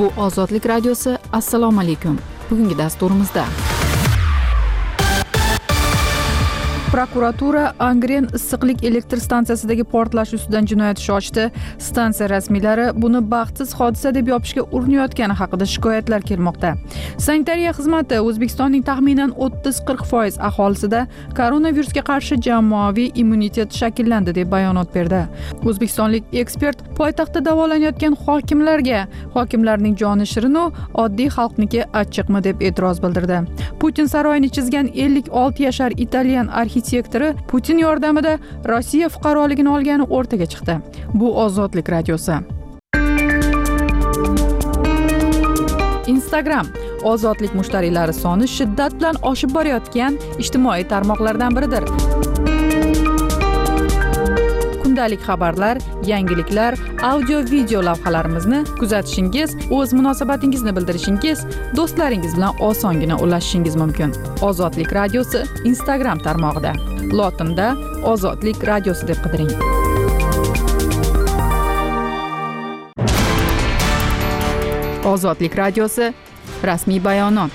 Bu Ozodlik radiosi. Assalomu alaykum. Bugungi dasturimizda prokuratura Angren issiqlik elektr stansiyasidagi portlash ustidan jinoyat ishi ochdi. Stansiya rasmiylari buni baxtsiz hodisa deb yopishga urinayotgani haqida shikoyatlar kelmoqda. Sanitariya xizmati O'zbekistonning taxminan 30-40% aholisida koronavirusga qarshi jamoaviy immunitet shakllandi deb bayonot berdi. O'zbekistonlik ekspert poytaxtda davolanayotgan hokimlarning joni shirinu oddiy xalqniki achchiqmi deb e'tiroz bildirdi. Putin saroyini chizgan 56 yashar italyan arxitektori Putin yordamida Rossiya fuqaroligini olgani o'rtaga chiqdi. Bu Ozodlik radiosi. Instagram ozodlik mushtariylari soni shiddat bilan oshib borayotgan ijtimoiy tarmoqlardan biridir. Kundalik xabarlar, yangiliklar, audio-video lavhalarimizni kuzatishingiz, o'z munosabatingizni bildirishingiz, do'stlaringiz bilan osongina ulashishingiz mumkin. Ozodlik radiosi Instagram tarmog'ida. Lotinda Ozodlik radiosi deb qidiring. Ozodlik radiosi rasmiy bayonot.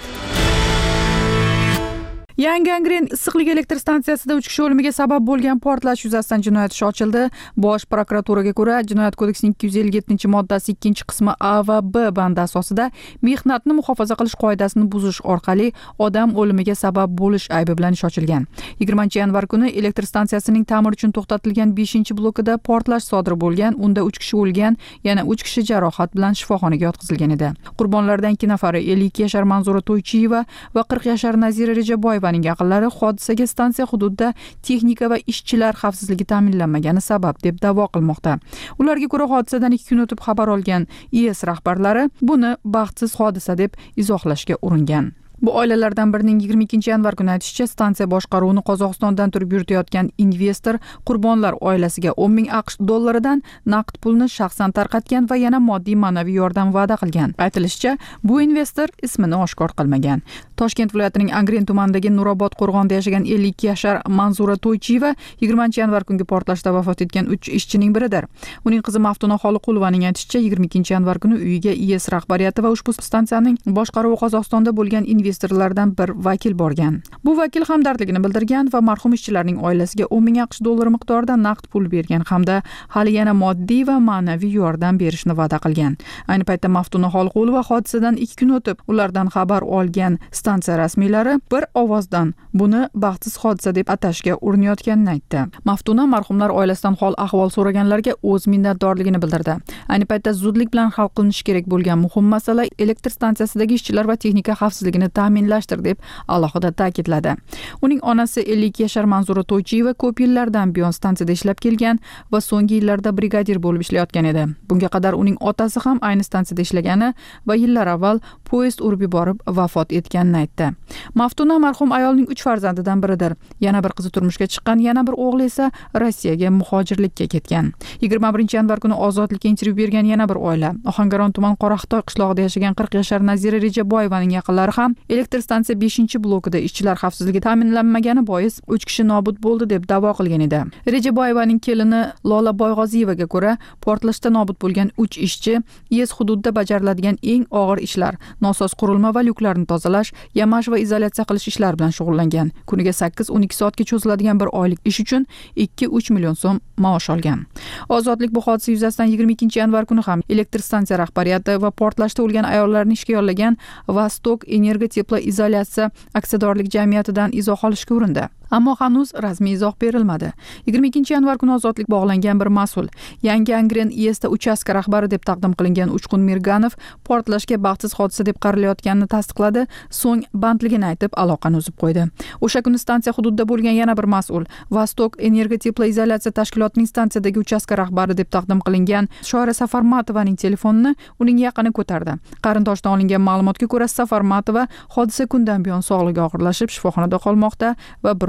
Yangi Angren issiqlik elektr stansiyasida 3 kishi o'limiga sabab bo'lgan portlash yuzasidan jinoyat ishi ochildi. Bosh prokuraturaga ko'ra, Jinoyat kodeksining 257-moddasi 2-qismi A va B bandi asosida mehnatni muhofaza qilish qoidasini buzish orqali odam o'limiga sabab bo'lish aybi bilan ish ochilgan. 20-yanvar kuni elektr stansiyasining ta'mir uchun to'xtatilgan 5-blokida portlash sodir bo'lgan. Unda 3 kishi o'lgan, yana 3 kishi jarohat bilan shifoxonaga yotqizilgan edi. Qurbonlardan 2 nafari 52 yashar Manzura To'ychiyeva va 40 yashar Nazira Rejaboyeva yaqinlari hodisaga stansiya hududida texnika va ishchilar xavfsizligi ta'minlanmagani sabab deb da'vo qilmoqda. Ularga ko'ra, hodisadan 2 kun o'tib xabar olgan IS rahbarlari buni baxtsiz hodisa deb izohlashga uringan. Bu oilalardan birining 22-yanvar kuni aytishicha, stansiya boshqaruvini Qozog'istondan turib yuritayotgan investor qurbonlar oilasiga 10 ming AQSh dollaridan naqd pulni shaxsan tarqatgan va yana moddiy ma'naviy yordam va'da qilgan. Aytilishicha, bu investor ismini oshkor qilmagan. Toshkent viloyatining Angren tumanidagi Nurobod qo'rg'onida yashagan 52 yashar Manzura To'ychiyeva 20-yanvar kungi portlashda vafot etgan 3 ishchining biridir. Uning qizi Maftuna Xoliqulovaning aytishicha, 22-yanvar kuni uyiga IS rahbariyati va ushbu stansiyaning boshqaruvi Qozog'istonda bo'lgan investorlardan bir vakil borgan. Bu vakil hamdardligini bildirgan va marhum ishchilarning oilasiga 10 ming AQSh dollari miqdorida naqd pul bergan hamda hali yana moddiy va ma'naviy yordam berishni va'da qilgan. Ayni paytda Maftuna Xoliqulova hodisadan 2 kun o'tib ulardan xabar olgan stansiya rasmiylari bir ovozdan buni baxtsiz hodisa deb atashga urinayotganini aytdi. Maftuna marhumlar oilasidan hol ahvol so'raganlarga o'z minnatdorligini bildirdi. Ayni paytda zudlik bilan hal qilinishi kerak bo'lgan muhim masala elektr stansiyasidagi ishchilar va texnika xavfsizligini ta'minlashdir deb alohida ta'kidladi. Uning onasi 52 yashar Manzura To'ychiyeva ko'p yillardan buyon stansiyada ishlab kelgan va so'nggi yillarda brigadir bo'lib ishlayotgan edi. Bunga qadar uning otasi ham ayni stansiyada ishlagani va yillar avval poyezd urib yuborib vafot etganini aytdi. Maftuna marhum ayolning 3 farzandidan biridir. Yana bir qizi turmushga chiqqan, yana bir o'g'li esa Rossiyaga muhojirlikka ketgan. 21-yanvar kuni Ozodlikka intervyu bergan yana bir oila, Ohangaron tuman Qoraqitoy qishlog'ida yashagan 40 yashar Nazira Rejaboyevaning yaqinlari ham elektr stansiya 5-blokida ishchilar xavfsizligi ta'minlanmagani bois 3 kishi nobud bo'ldi deb da'vo qilgan edi. Rejaboyevaning kelini Lola Boyg'oziyevaga ko'ra, portlashda nobud bo'lgan 3 ishchi IS hududida bajariladigan eng og'ir ishlar, nosoz qurilma va lyuklarni tozalash, yamash va izolyatsiya qilish ishlari bilan shug'ullangan. Kuniga 8-12 soatga cho'ziladigan bir oylik ish uchun 2-3 million so'm maosh olgan. Ozodlik bu hodisa yuzasidan 22-yanvar kuni ham elektr stansiya rahbariyati va portlashda o'lgan ayollarni ishga yollagan Vostok Energoteplo izolyatsiya aksiyadorlik jamiyatidan izoh olishga urindi. Ammo hanuz rasmiy izoh berilmadi. 22-yanvar kuni Ozodlik bog'langan bir mas'ul Yangi Angren ISda uchastka rahbari deb taqdim qilingan Uchqun Mirganov portlashga baxtsiz hodisa deb qaralayotganini tasdiqladi, so'ng bandligini aytib aloqani uzib qo'ydi. O'sha kuni stansiya hududida bo'lgan yana bir mas'ul Vostok Energoteplo izolyatsiya tashkilotining stansiyadagi uchastka rahbari deb taqdim qilingan Shoira Safarmatovaning telefonini uning yaqini ko'tardi. Qarindoshdan olingan ma'lumotga ko'ra, Safarmatova hodisa kundan buyon sog'lig'i og'irlashib shifoxonada qolmoqda va bir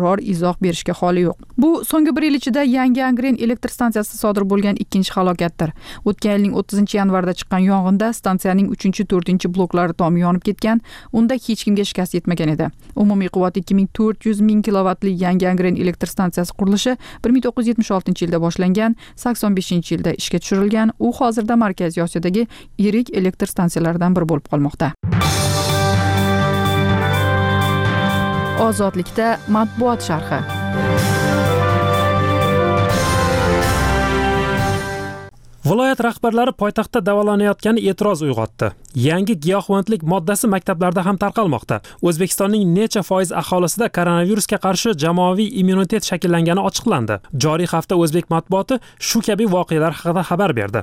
biror izoh berishga holi yo'q. Bu so'nggi 1 yil ichida yangi Angren elektr stansiyasida sodir bo'lgan ikkinchi halokatdir. O'tgan yilning 30-yanvarda chiqqan yong'inda stansiyaning 3-4 bloklari tomi yonib ketgan, unda hech kimga shikast yetmagan edi. Umumiy quvvati 2400 ming kilovatli yangi Angren elektr stansiyasi qurilishi 1976-yilda boshlangan, 85-yilda ishga tushirilgan. U hozirda Markaziy Osiyodagi yirik elektr stansiyalardan biri bo'lib qolmoqda. Ozodlikda matbuot sharhi. Viloyat rahbarlari poytaxtda davolanayotgani e'tiroz uyg'otdi. Yangi giyohvandlik moddasi maktablarda ham tarqalmoqda. O'zbekistonning necha foiz aholisida koronavirusga qarshi jamoaviy immunitet shakllangani ochiqlandi. Joriy hafta o'zbek matbuoti shu kabi voqealar haqida xabar berdi.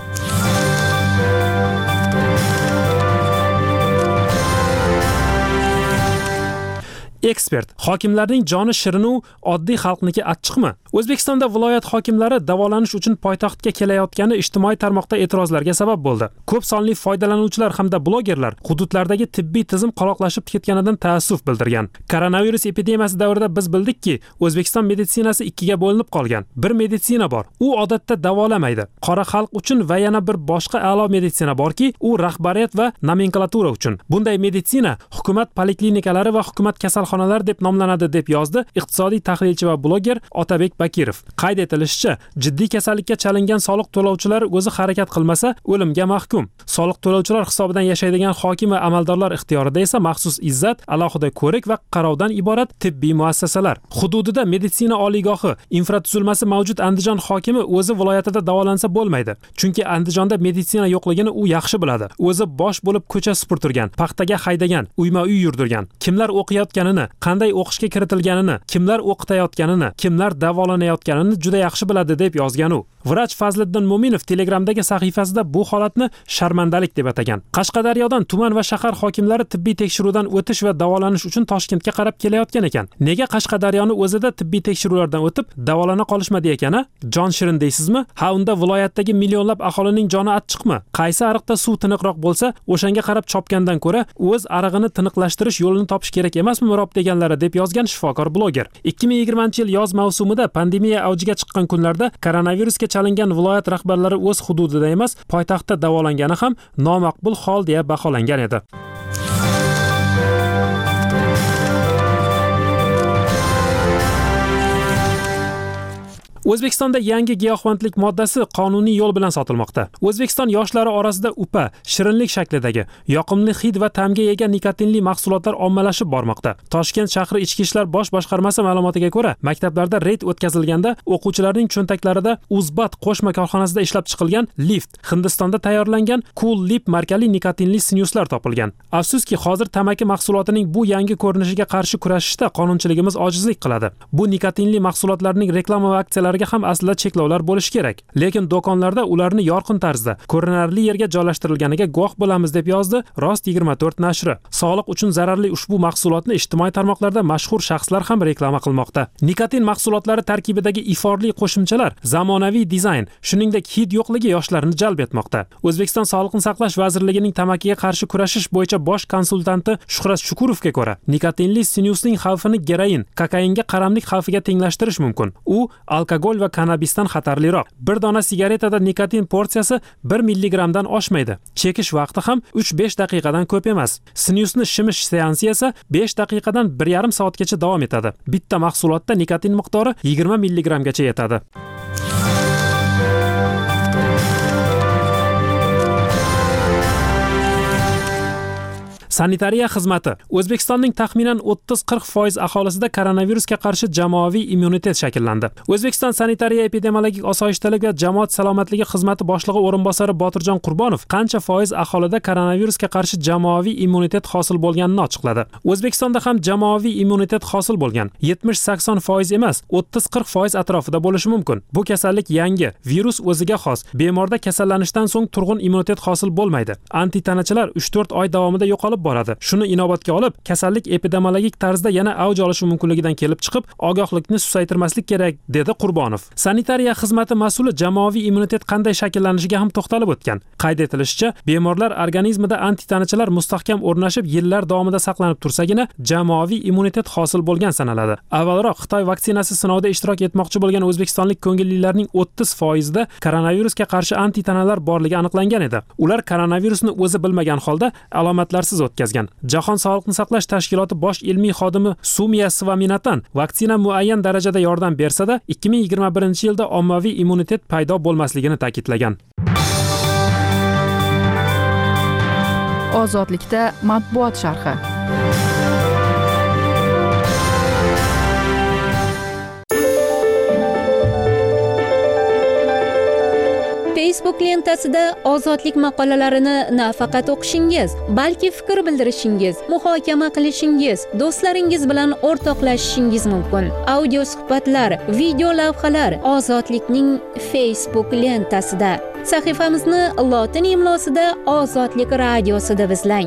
Ekspert: hokimlarning joni shirin-u oddiy xalqniki achchiqmi? O'zbekistonda viloyat hokimlari davolanish uchun poytaxtga kelayotgani ijtimoiy tarmoqda e'tirozlarga sabab bo'ldi. Ko'p sonli foydalanuvchilar hamda blogerlar hududlardagi tibbiy tizim qoloqlashib ketganidan taassuf bildirgan. Koronavirus epidemiyasi davrida biz bildikki, O'zbekiston meditsinasi ikkiga bo'linib qolgan. Bir meditsina bor, u odatda davolamaydi. Qora xalq uchun va yana bir boshqa a'lo meditsina borki, u rahbariyat va nomenklatura uchun. Bunday meditsina hukumat poliklinikalari va hukumat kasalxonalar deb nomlanadi, deb yozdi iqtisodiy tahlilchi va bloger Otabek Bakirov. Qayd etilishicha, jiddiy kasallikka chalingan soliq to'lovchilar o'zi harakat qilmasa, o'limga mahkum. Soliq to'lovchilar hisobidan yashaydigan hokim va amaldorlar ixtiyorida esa maxsus izzat, alohida ko'rik va qarovdan iborat tibbiy muassasalar. Hududida meditsina oliygohi, infratuzilmasi mavjud Andijon hokimi o'zi viloyatida davolansa bo'lmaydi. Chunki Andijonda meditsina yo'qligini u yaxshi biladi. O'zi bosh bo'lib ko'cha supurtirgan, paxtaga haydagan, uyma-uy yurdirgan. Kimlar o'qiyotganini, qanday o'qishga kiritilganini, kimlar o'qitayotganini, kimlar davolanayotganini juda yaxshi biladi, deb yozgan u. Vrach Fazliddin Mo'minov Telegramdagi sahifasida bu holatni sharmandalik deb atagan. Qashqadaryodan tuman va shahar hokimlari tibbiy tekshiruvdan o'tish va davolanish uchun Toshkentga qarab kelayotgan ekan. Nega Qashqadaryoni o'zida tibbiy tekshiruvlardan o'tib davolana qolishmadi ekan? Jon shirin deysizmi? Ha, unda viloyatdagi millionlab aholining joni achchiqmi? Qaysi ariqda suv tiniqroq bo'lsa, o'shanga qarab chopgandan ko'ra o'z arig'ini tiniqlashtirish yo'lini topish kerak emasmi mirob deganlari, deb yozgan shifokor bloger. 2020-yil yoz mavsumida pandemiya avjiga chiqqan kunlarda koronavirusga chalingan viloyat rahbarlari o'z hududida emas, poytaxtda davolangani ham nomaqbul hol deya baholangan edi. O'zbekistonda yangi giyohvandlik moddasi qonuniy yo'l bilan sotilmoqda. O'zbekiston yoshlari orasida upa, shirinlik shaklidagi, yoqimli hid va ta'mga ega nikotinli mahsulotlar ommalashib bormoqda. Toshkent shahri Ichki ishlar bosh boshqarmasi ma'lumotiga ko'ra, maktablarda reyd o'tkazilganda o'quvchilarning cho'ntaklarida Uzbat qo'shma korxonasida ishlab chiqilgan Lift, Hindistonda tayyorlangan Cool Lip markali nikotinli snyuslar topilgan. Afsuski, hozir tamaki mahsulotining bu yangi ko'rinishiga qarshi kurashishda qonunchiligimiz ojizlik qiladi. Bu nikotinli mahsulotlarning reklama va aksiyalari ham aslida cheklovlar bo'lishi kerak. Lekin do'konlarda ularni yorqin tarzda, ko'rinarli yerga joylashtirilganiga guvoh bo'lamiz, deb yozdi Rost 24 nashri. Sog'liq uchun zararli ushbu mahsulotni ijtimoiy tarmoqlarda mashhur shaxslar ham reklama qilmoqda. Nikotin mahsulotlari tarkibidagi iforli qo'shimchalar, zamonaviy dizayn, shuningdek hid yo'qligi yoshlarni jalb etmoqda. O'zbekiston Sog'liqni saqlash vazirligining tamakiga qarshi kurashish bo'yicha bosh konsultanti Shuhrat Shukurovga ko'ra, nikotinli snyusning xavfini geroin, kokainga qaramlik xavfiga tenglashtirish mumkin. U alkogol va kannabisdan xatarliroq. Bir dona sigaretada nikotin porsiyasi 1 milligramdan oshmaydi. Chekish vaqti ham 3-5 daqiqadan ko'p emas. Snyusni shimish seansi esa 5 daqiqadan 1,5 soatgacha davom etadi. Bitta mahsulotda nikotin miqdori 20 milligramgacha yetadi. Sanitariya xizmati. O'zbekistonning taxminan 30-40% aholisida koronavirusga qarshi jamoaviy immunitet shakllandi. O'zbekiston sanitariya epidemiologik osoyishtalik va jamoat salomatligi xizmati boshlig'i o'rinbosari Botirjon Qurbonov qancha foiz aholida koronavirusga qarshi jamoaviy immunitet hosil bo'lganini ochiqladi. O'zbekistonda ham jamoaviy immunitet hosil bo'lgan. 70-80% emas, 30-40% atrofida bo'lishi mumkin. Bu kasallik yangi, virus o'ziga xos. Bemorda kasallanishdan so'ng turg'un immunitet hosil bo'lmaydi. Antitanachalar 3-4 oy davomida yo'qolib boradi. Shuni inobatga olib, kasallik epidemiologik tarzda yana avj olishi mumkinligidan kelib chiqib, ogohlikni susaytirmaslik kerak, dedi Qurbonov. Sanitariya xizmati mas'uli jamoaviy immunitet qanday shakllanishiga ham to'xtalib o'tgan. Qayd etilishicha, bemorlar organizmida antitanachalar mustahkam o'rnashib, yillar davomida saqlanib tursagina jamoaviy immunitet hosil bo'lgan sanaladi. Avvalroq Xitoy vaksinasi sinovida ishtirok etmoqchi bo'lgan o'zbekistonlik ko'ngillilarning 30% da koronavirusga qarshi antitanalar borligi aniqlangan edi. Ular koronavirusni o'zi bilmagan holda alomatlarsiz o'tkazgan. Jahon sog'liqni saqlash tashkiloti bosh ilmiy xodimi Sumiya Svaminatan vaksina muayyan darajada yordam bersa-da, 2021-yilda ommaviy immunitet paydo bo'lmasligini ta'kidlagan. Ozodlikda matbuot sharhi. Facebook lentasida ozodlik maqolalarini nafaqat o'qishingiz, balki fikr bildirishingiz, muhokama qilishingiz, do'stlaringiz bilan o'rtoqlashishingiz mumkin. Audio suhbatlar, video lavhalar Ozodlikning Facebook lentasida. Sahifamizni lotin imlosida Ozodlik radiosi deb izlang.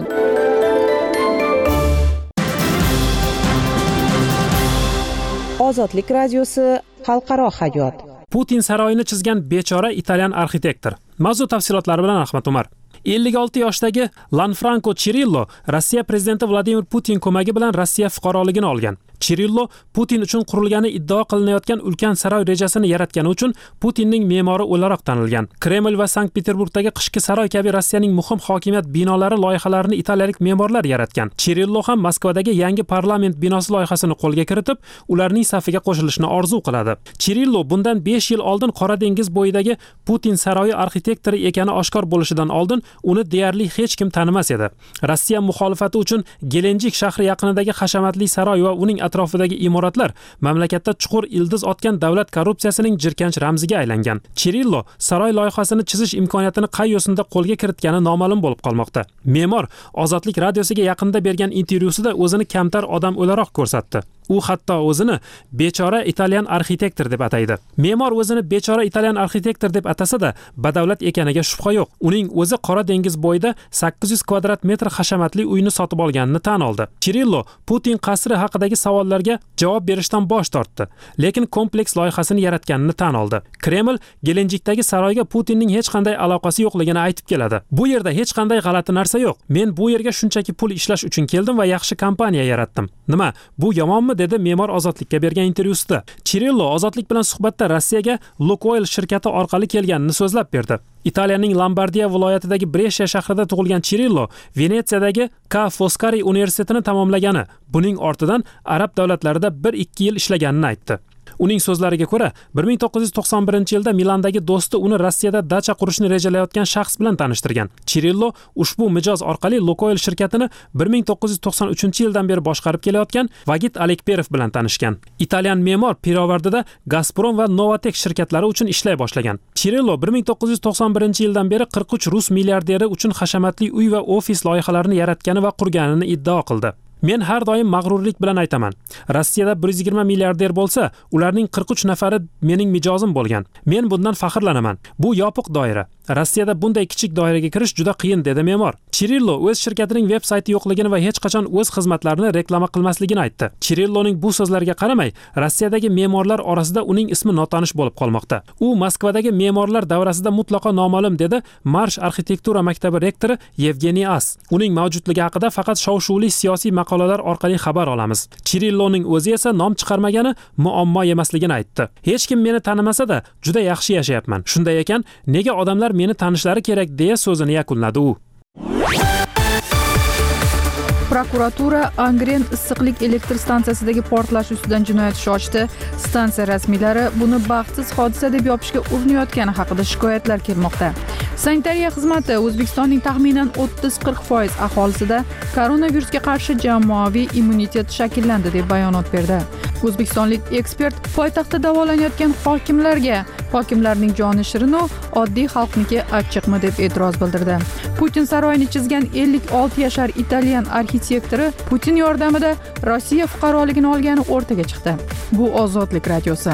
Ozodlik radiosi xalqaro hayot. Putin saroyini chizgan bechora italyan arxitektor. Mavzu tafsilotlari bilan Ahmad Umar. 56 yoshdagi Lanfranco Cirillo Rossiya prezidenti Vladimir Putin ko'magi bilan Rossiya fuqaroligini olgan. Cirillo Putin uchun qurilgani iddao qilinayotgan ulkan saroy rejasini yaratgani uchun Putinning me'mori o'laroq tanilgan. Kreml va Sankt-Peterburgdagi qishki saroy kabi Rossiyaning muhim hokimiyat binolari loyihalarini italiyalik me'morlar yaratgan. Cirillo ham Moskvadagi yangi parlament binosi loyihasini qo'lga kiritib, ularning safiga qo'shilishni orzu qiladi. Cirillo bundan 5 yil oldin Qora dengiz bo'yidagi Putin saroyi arxitektori ekani oshkor bo'lishidan oldin uni deyarli hech kim tanimas edi. Rossiya muxolifati uchun Gelenjik shahri yaqinidagi hashamatli saroy va uning atrofidagi imoratlar mamlakatda chuqur ildiz otgan davlat korrupsiyasining jirkanch ramziga aylangan. Cirillo saroy loyihasini chizish imkoniyatini qay yo'sinda qo'lga kiritgani noma'lum bo'lib qolmoqda. Me'mor Ozodlik radiosiga yaqinda bergan intervyusida o'zini kamtar odam o'laroq ko'rsatdi. U hatto o'zini bechora italyan arxitektor deb ataydi. Me'mor o'zini bechora italyan arxitektor deb atasa-da, badavlat ekaniga shubha yo'q. Uning o'zi Qora dengiz bo'yida 800 kvadrat metr hashamatli uyni sotib olganini tan oldi. Cirillo Putin qasri haqidagi savollarga javob berishdan bosh tortdi, lekin kompleks loyihasini yaratganini tan oldi. Kreml Gelenjikdagi saroyga Putinning hech qanday aloqasi yo'qligini aytib keladi. Bu yerda hech qanday g'alati narsa yo'q. Men bu yerga shunchaki pul ishlash uchun keldim va yaxshi kompaniya yaratdim. Nima? Bu yomonmi? dedi me'mor Ozodlikka bergan intervyusida. Cirillo Ozodlik bilan suhbatda Rossiyaga Lukoil shirkati orqali kelganini so'zlab berdi. Italiyaning Lombardiya viloyatidagi Brescia shahrida tug'ilgan Cirillo Venetsiyadagi Ca' Foscari universitetini tamomlagani, buning ortidan arab davlatlarida 1-2 yil ishlaganini aytdi. Uning so'zlariga ko'ra, 1991-yilda Milandagi do'sti uni Rossiyada dacha qurishni rejalayotgan shaxs bilan tanishtirgan. Cirillo ushbu mijoz orqali Lukoil shirkatini 1993-yildan beri boshqarib kelayotgan Vagit Alekperov bilan tanishgan. Italyan me'mor pirovardida Gazprom va Novatek shirkatlari uchun ishlay boshlagan. Cirillo 1991-yildan beri 43 rus milliarderi uchun hashamatli uy va ofis loyihalarini yaratgani va qurganini iddao qildi. Men har doim mag'rurlik bilan aytaman. Rossiyada 120 milliarder bo'lsa, ularning 43 nafari mening mijozim bo'lgan. Men bundan faxrlanaman. Bu yopiq doira. Rossiyada bunday kichik doiraga kirish juda qiyin, dedi me'mor. Cirillo o'z shirkatining veb-sayti yo'qligini va hech qachon o'z xizmatlarini reklama qilmasligini aytdi. Cirilloning bu so'zlariga qaramay, Rossiyadagi me'morlar orasida uning ismi notanish bo'lib qolmoqda. U Moskvadagi me'morlar davrasida mutlaqo noma'lum, dedi Marsh arxitektura maktabi rektori Yevgeniy As. Uning mavjudligi haqida faqat shov-shuvli siyosiy maqolalar orqali xabar olamiz. Cirilloning o'zi esa nom chiqarmagani muammo emasligini aytdi. Hech kim meni tanimasa-da, juda yaxshi yashayapman. Shunday ekan, nega odamlar meni tanishlari kerak, deya so'zini yakunladi u. Prokuratura Angren issiqlik elektr stansiyasidagi portlash ustidan jinoyat ishi ochdi. Stansiya rasmiylari buni baxtsiz hodisa deb yopishga urinayotgani haqida shikoyatlar kelmoqda. Sanitariya xizmati O'zbekistonning taxminan 30-40% aholisida koronavirusga qarshi jamoaviy immunitet shakllandi deb bayonot berdi. O'zbekistonlik ekspert poytaxtda davolanayotgan hokimlarning joni shirinu oddiy xalqniki achchiqmi deb e'tiroz bildirdi. Putin saroyini chizgan 56 yashar italyan arxitektori Putin yordamida Rossiya fuqaroligini olgani o'rtaga chiqdi. Bu Ozodlik radiosi.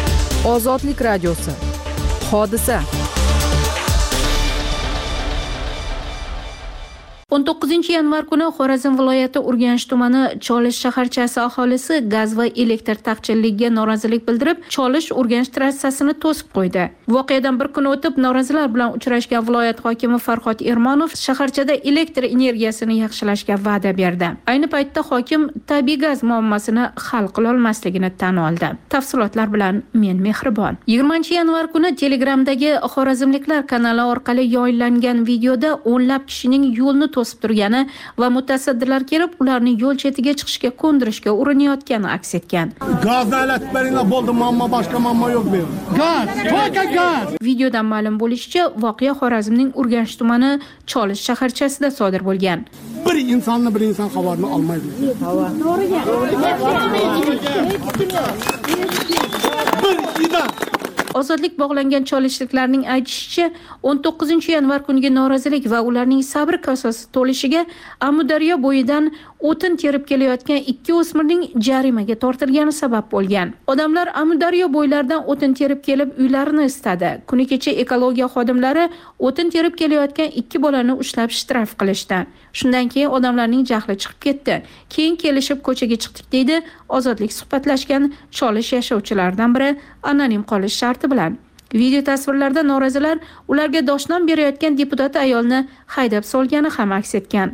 Ozodlik radiosi. Hodisa. 19-yanvar kuni Xorazm viloyati Urganch tumani Cholish shaharchasi aholisi gaz va elektr taqchilligiga norozilik bildirib, Cholish Urganch trassasini to'sib qo'ydi. Voqeadan bir kun o'tib, norozilar bilan uchrashgan viloyat hokimi Farhod Ermonov shaharchada elektr energiyasini yaxshilashga va'da berdi. Ayni paytda hokim tabiiy gaz muammosini hal qila olmasligini tan oldi. Tafsilotlar bilan men Mehribon. 20-yanvar kuni Telegramdagi Xorazmliklar kanali orqali yoyillangan videoda o'nlab kishining yo'lni to'sib turgani va mutasaddilar kelib ularni yo'l chetiga chiqishga ko'ndirishga urinayotgani aks etgan. Gazni alatib beringlar, bo'ldi, muammo boshqa muammo yo'q bu. Gaz, to'ka gaz. Videodan ma'lum bo'lishicha, voqea Xorazmning Urganch tumani Cholish shaharchasida sodir bo'lgan. Bir insonni bir inson xabarini olmaydi. Ozodlik bog'langan cholishliklarning aytishicha, 19-yanvar kuniga norozilik va ularning sabr kosasi to'lishiga Amudaryo bo'yidan o'tin terib kelayotgan ikki o'smirning jarimaga tortilgani sabab bo'lgan. Odamlar Amudaryo bo'ylaridan o'tin terib kelib uylarini istadi. Kuni kecha ekologiya xodimlari o'tin terib kelayotgan ikki bolani ushlab shtraf qilishdi. Shundan keyin odamlarning jahli chiqib ketdi. Keyin kelishib ko'chaga chiqdik deydi Ozodlik suhbatlashgan Cholish yashovchilaridan biri anonim qolish sharti bilan. Video tasvirlarda norozilar ularga doshnom berayotgan deputat ayolni haydab solgani ham aks etgan.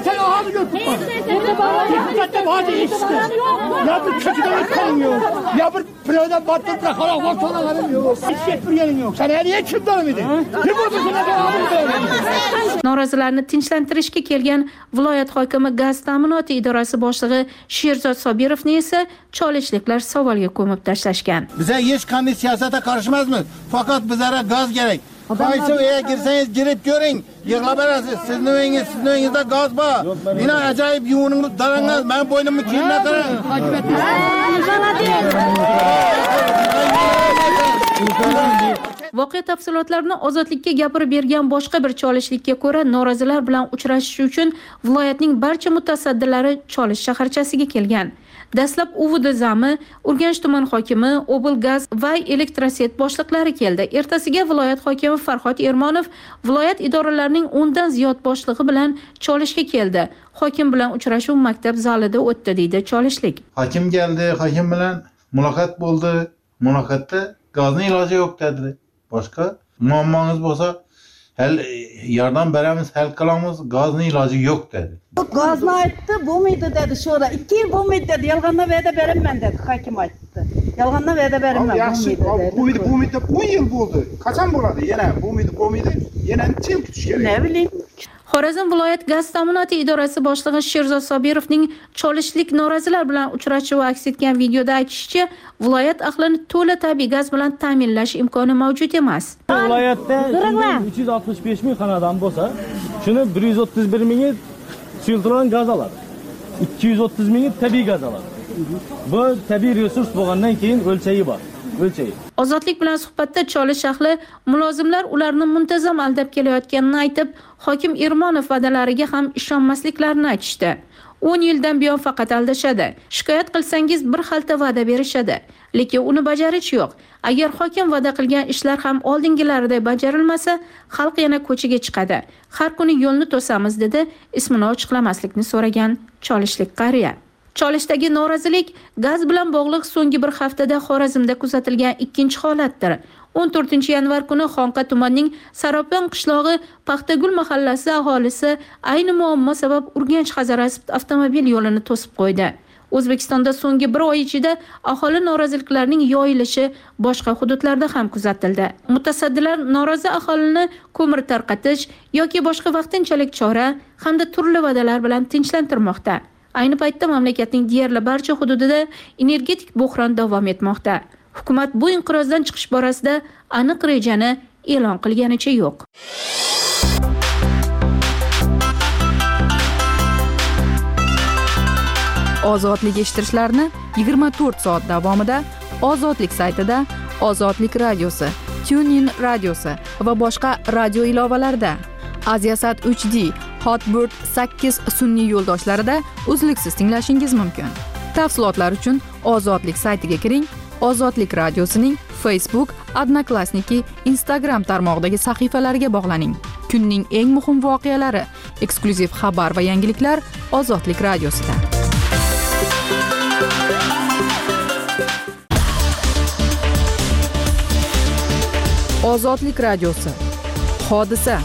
Norozilarni tinchlantirishga kelgan viloyat hokimi gaz ta'minoti idorasi boshlig'i Sherzod Sobirovni esa cholishliklar savolga ko'mib tashlashgan. Bize hech qanday siyosatga qarashmaymiz. Fakat bizlere gaz gerek. Qaysi uyga girsangiz girib ko'ring, yig'lab berasiz. Sizning uyingizda gaz bor. Meni ajoyib yuviningni darangiz, men bo'ynimni kiyimga qarang. Voqea tafsilotlarini Ozodlikka gapirib bergan boshqa bir cholishlikka ko'ra, norozilar bilan uchrashish uchun viloyatning barcha mutasaddilari Cholish shaharchasiga kelgan. Dastlab UVD zami, Urganch tuman hokimi, Oblgaz va Elektroset boshliqlari keldi. Ertasiga viloyat hokimi Farhod Ermonov viloyat idoralarining 10 dan ziyod boshlig'i bilan Cholishga keldi. Hokim bilan uchrashuv maktab zalida o'tdi deydi Cholishlik. Hokim keldi, hokim bilan muloqot bo'ldi. Muloqotda gazning iloji yo'q dedi. Boshqa muammongiz bo'lsa, yordam beramiz, hal qilamiz, gazning iloji yo'q dedi. Gazni aytdi, bo'lmaydi dedi. Şurada 2 yil bo'lmaydi dedi. Yolg'ondan va'da beraman dedi. Hokim aytdi. Yolg'ondan va'da beraman. Bo'lmaydi, 10 yil bo'ldi. Qachon bo'ladi? Yana bo'lmaydi. Yana necha yil kutish kerak? Ne bileyim. Xorazm viloyat gaz ta'minoti idorasi boshlig'i Sherzod Sobirovning cholishlik norozilar bilan uchrashuvi aks etgan videoda aytishicha, viloyat ahlini to'la tabiiy gaz bilan ta'minlash imkoni mavjud emas. Viloyatda 365 ming xonadon bo'lsa, shuni 131 mingi suyultirilgan gaz oladi. 230 mingi tabiiy gaz oladi. Bu tabiiy resurs bo'lgandan keyin o'lchayi bor. Ozodlik bilan suhbatda Cholish ahli mulozimlar ularni muntazam aldab kelayotganini aytib, hokim Ermonov va'dalariga ham ishonmasliklarini aytishdi. 10 yildan buyon faqat aldashadi. Shikoyat qilsangiz bir xalta va'da berishadi, lekin uni bajarish yo'q. Agar hokim va'da qilgan ishlar ham oldingilaridek bajarilmasa, xalq yana ko'chaga chiqadi. Har kuni yo'lni to'samiz dedi, ismini ochiqlamaslikni so'ragan Cholishlik qariya. Cholishdagi norozilik gaz bilan bog'liq so'nggi bir haftada Xorazmda kuzatilgan ikkinchi holatdir. 14-yanvar kuni Xonqa tumanining Saropon qishlog'i Paxtagul mahallasi aholisi ayni muammo sabab Urganch-Hazorasp avtomobil yo'lini to'sib qo'ydi. O'zbekistonda so'nggi bir oy ichida aholi noroziliklarining yoyilishi boshqa hududlarda ham kuzatildi. Mutasaddilar norozi aholini ko'mir tarqatish yoki boshqa vaqtinchalik chora hamda turli va'dalar bilan tinchlantirmoqda. Ayni paytda mamlakatning deyarli barcha hududida energetik bo'hron davom etmoqda. Hukumat bu inqirozdan chiqish borasida aniq rejani e'lon qilganicha yo'q. Ozodlik eshittirishlarni 24 soat davomida Ozodlik saytida, Ozodlik radiosi, TuneIn radiosi va boshqa radio ilovalarida, Aziasat 3D, Hotbird 8 sun'iy yo'ldoshlarida uzluksiz tinglashingiz mumkin. Tafsilotlar uchun Ozodlik saytiga kiring. Ozodlik radiosining Facebook, Odnoklassniki, Instagram tarmog'idagi sahifalariga bog'laning. Kunning eng muhim voqealari, Eksklyuziv xabar va yangiliklar Ozodlik radiosida. Ozodlik radiosi. Hodisa.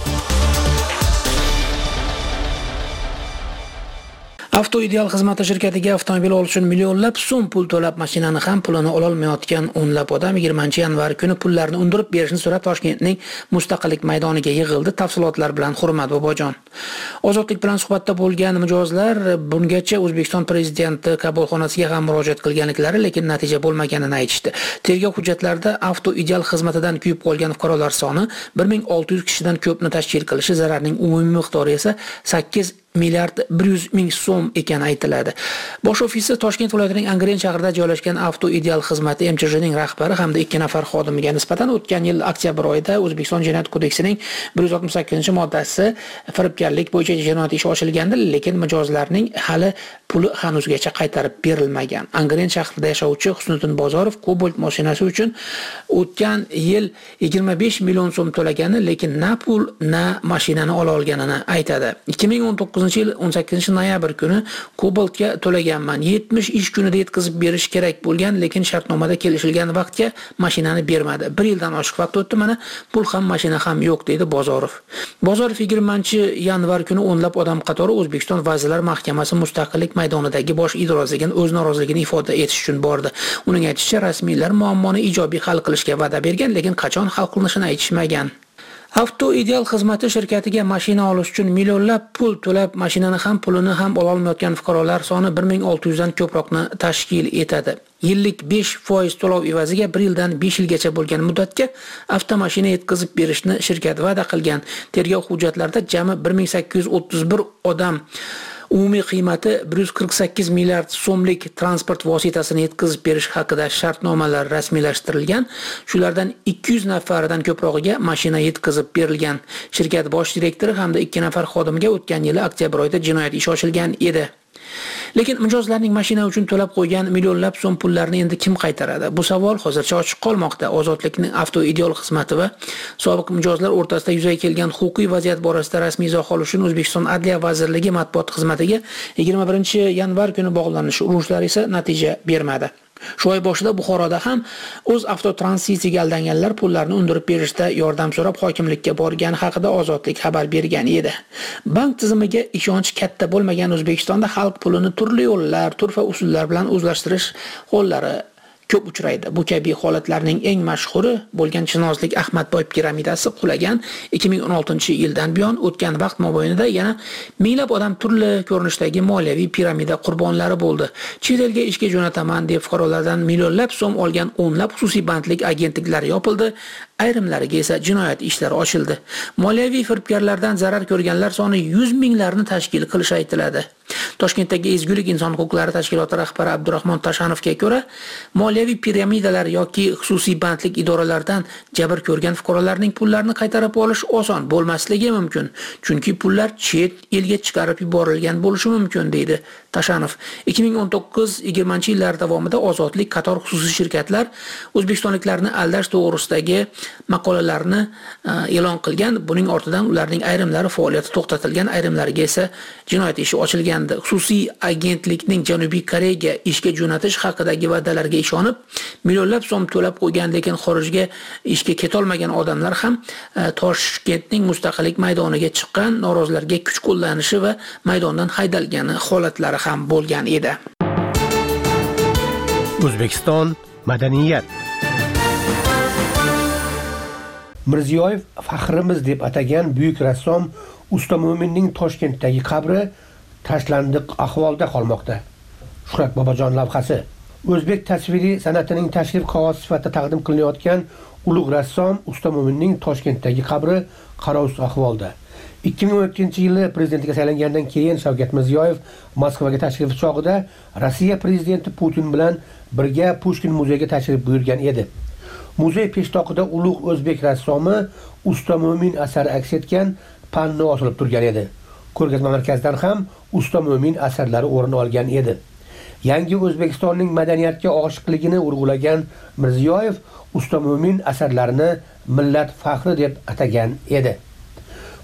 Avtoideal xizmati shirkatiga avtomobil olish uchun millionlab so'm pul to'lab, mashinani ham pulini ola olmayotgan o'nlab odam 20-yanvar kuni pullarni undirib berishni so'rab Toshkentning Mustaqillik maydoniga yig'ildi. Tafsilotlar bilan Hurmat Bobojon. Ozodlik bilan suhbatda bo'lgan mijozlar bungacha O'zbekiston prezidenti qabulxonasiga ham murojaat qilganliklari, lekin natija bo'lmaganini aytishdi. Tergov hujjatlarida avtoideal xizmatidan kuyib qolgan fuqarolar soni 1600 kishidan ko'pni tashkil qilishi, zararning umumiy miqdori esa 8 milliard 100 ming so'm ekani aytiladi. Bosh ofisi Toshkent viloyatining Angren shahrida joylashgan Avtoideal xizmati MCHning rahbari hamda 2 nafar xodimiga nisbatan o'tgan yil oktyabr oyida O'zbekiston Jinoyat kodeksining 168-moddasi firibgarlik bo'yicha jinoyat ishi ochilgandi, lekin mijozlarning hali puli hanuzgacha qaytarib berilmagan. Angren shahrida yashovchi Husniddin Bozorov Cobalt mashinasi uchun o'tgan yil 25 million so'm to'lagani, lekin na pul, na mashinani ola olganini aytadi. 2019-yil 18-noyabr kuni Cobaltga to'laganman. 70 ish kunida yetkazib berish kerak bo'lgan, lekin shartnomada kelishilgan vaqtga mashinani bermadi. 1 yildan oshiq vaqt o'tdi, mana pul ham mashina ham yo'q, deydi Bozorov. Bozorov 20-yanvar kuni o'nlab odam qatori O'zbekiston Vazirlar Mahkamasi Mustaqillik maydonidagi bosh idorasiga o'z noroziligini ifoda etish uchun bordi. Uning aytishicha, rasmiylar muammoni ijobiy hal qilishga va'da bergan, lekin qachon hal qilinishini aytishmagan. Avtoideal xizmati shirkatiga mashina olish uchun millionlab pul to'lab, mashinani ham pulini ham ola olmayotgan fuqarolar soni 1600 dan ko'proqni tashkil etadi. Yillik 5% to'lov evaziga 1 yildan 5 yilgacha bo'lgan muddatga avtomashina yetkazib berishni shirkat va'da qilgan. Tergov hujjatlarida jami 1831 odam umumiy qiymati 148 milliard so'mlik transport vositasini yetkazib berish haqida shartnomalar rasmiylashtirilgan. Shulardan 200 nafaridan ko'prog'iga mashina yetkazib berilgan. Shirkat bosh direktori hamda 2 nafar xodimiga o'tgan yili oktyabr oyida jinoyat ishi ochilgan edi. Lekin mijozlarning mashina uchun to'lab qo'ygan millionlab so'm pullarni endi kim qaytaradi? Bu savol hozircha ochiq qolmoqda. Ozodlikning Avtoideal xizmati va sobiq mijozlar o'rtasida yuzaga kelgan huquqiy vaziyat borasida rasmiy izoh olish uchun O'zbekiston Adliya vazirligi matbuot xizmatiga 21-yanvar kuni bog'lanish urushlari esa natija bermadi. Shu oy boshida Buxoroda ham o'z avtotranzitiga aldanganlar pullarni undirib berishda yordam so'rab hokimlikka borgani haqida Ozodlik xabar bergan edi. Bank tizimiga ishonch katta bo'lmagan O'zbekistonda xalq pulini turli yo'llar, turfa usullar bilan o'zlashtirish hollari ko'p uchraydi. Bu kabi holatlarning eng mashhuri bo'lgan Chinozlik Ahmadboy piramidasi qulagan 2016-yildan buyon o'tgan vaqt mobaynida yana minglab odam turli ko'rinishdagi moliyaviy piramida qurbonlari bo'ldi. Chet elga ishga jo'nataman deb fuqarolardan millionlab so'm olgan o'nlab xususiy bandlik agentliklari yopildi. Ayrimlariga esa jinoyat ishlari ochildi. Moliyaviy firibgarlardan zarar ko'rganlar soni 100 minglarni tashkil qilishi aytiladi. Toshkentdagi Ezgulik inson huquqlari tashkiloti rahbari Abdurahmon Tashanovga ko'ra, moliyaviy piramidalar yoki xususiy bandlik idoralaridan jabr ko'rgan fuqarolarning pullarini qaytarib olish oson bo'lmasligi mumkin, chunki pullar chet elga chiqarib yuborilgan bo'lishi mumkin, deydi Tashanov. 2019-20 yillar davomida Ozodlik qator xususiy shirkatlar o'zbekistonliklarni aldash to'g'risidagi maqolalarni e'lon qilgan. Buning ortidan ularning ayrimlari faoliyati to'xtatilgan, ayrimlariga esa jinoyat ishi ochilgan. Xususiy agentlikning Janubiy Koreyaga ishga jo'natish haqidagi va'dalarga ishonib, millionlab so'm to'lab qo'ygan, lekin xorijga ishga ketolmagan odamlar ham Toshkentning Mustaqillik maydoniga chiqqan, norozilarga kuch qo'llanishi va maydondan haydalgani holatlari ham bo'lgan edi. O'zbekiston madaniyat. Mirziyoyev faxrimiz deb atagan buyuk rassom Usta Mo'minning Toshkentdagi qabri tashlandiq ahvolda qolmoqda. Shuhrat Bobojon lavhasi. O'zbek tasviriy san'atining tashrif qog'ozi sifatida taqdim qilinayotgan ulug' rassom Usta Mo'minning Toshkentdagi qabri qarovsiz ahvolda. 2012-yili prezidentga saylangandan keyin Shavkat Mirziyoyev Moskvaga tashrif chog'ida Rossiya prezidenti Putin bilan birga Pushkin muzeyiga tashrif buyurgan edi. Muzey peshtoqida ulug' o'zbek rassomi Usta Mo'min asari aks etgan panno osilib turgan edi. Ko'rgazma markazidan ham Usta Mo'min asarlari o'rin olgan edi. Yangi O'zbekistonning madaniyatga oshiqligini urg'ulagan Mirziyoyev Usta Mo'min asarlarini millat faxri deb atagan edi.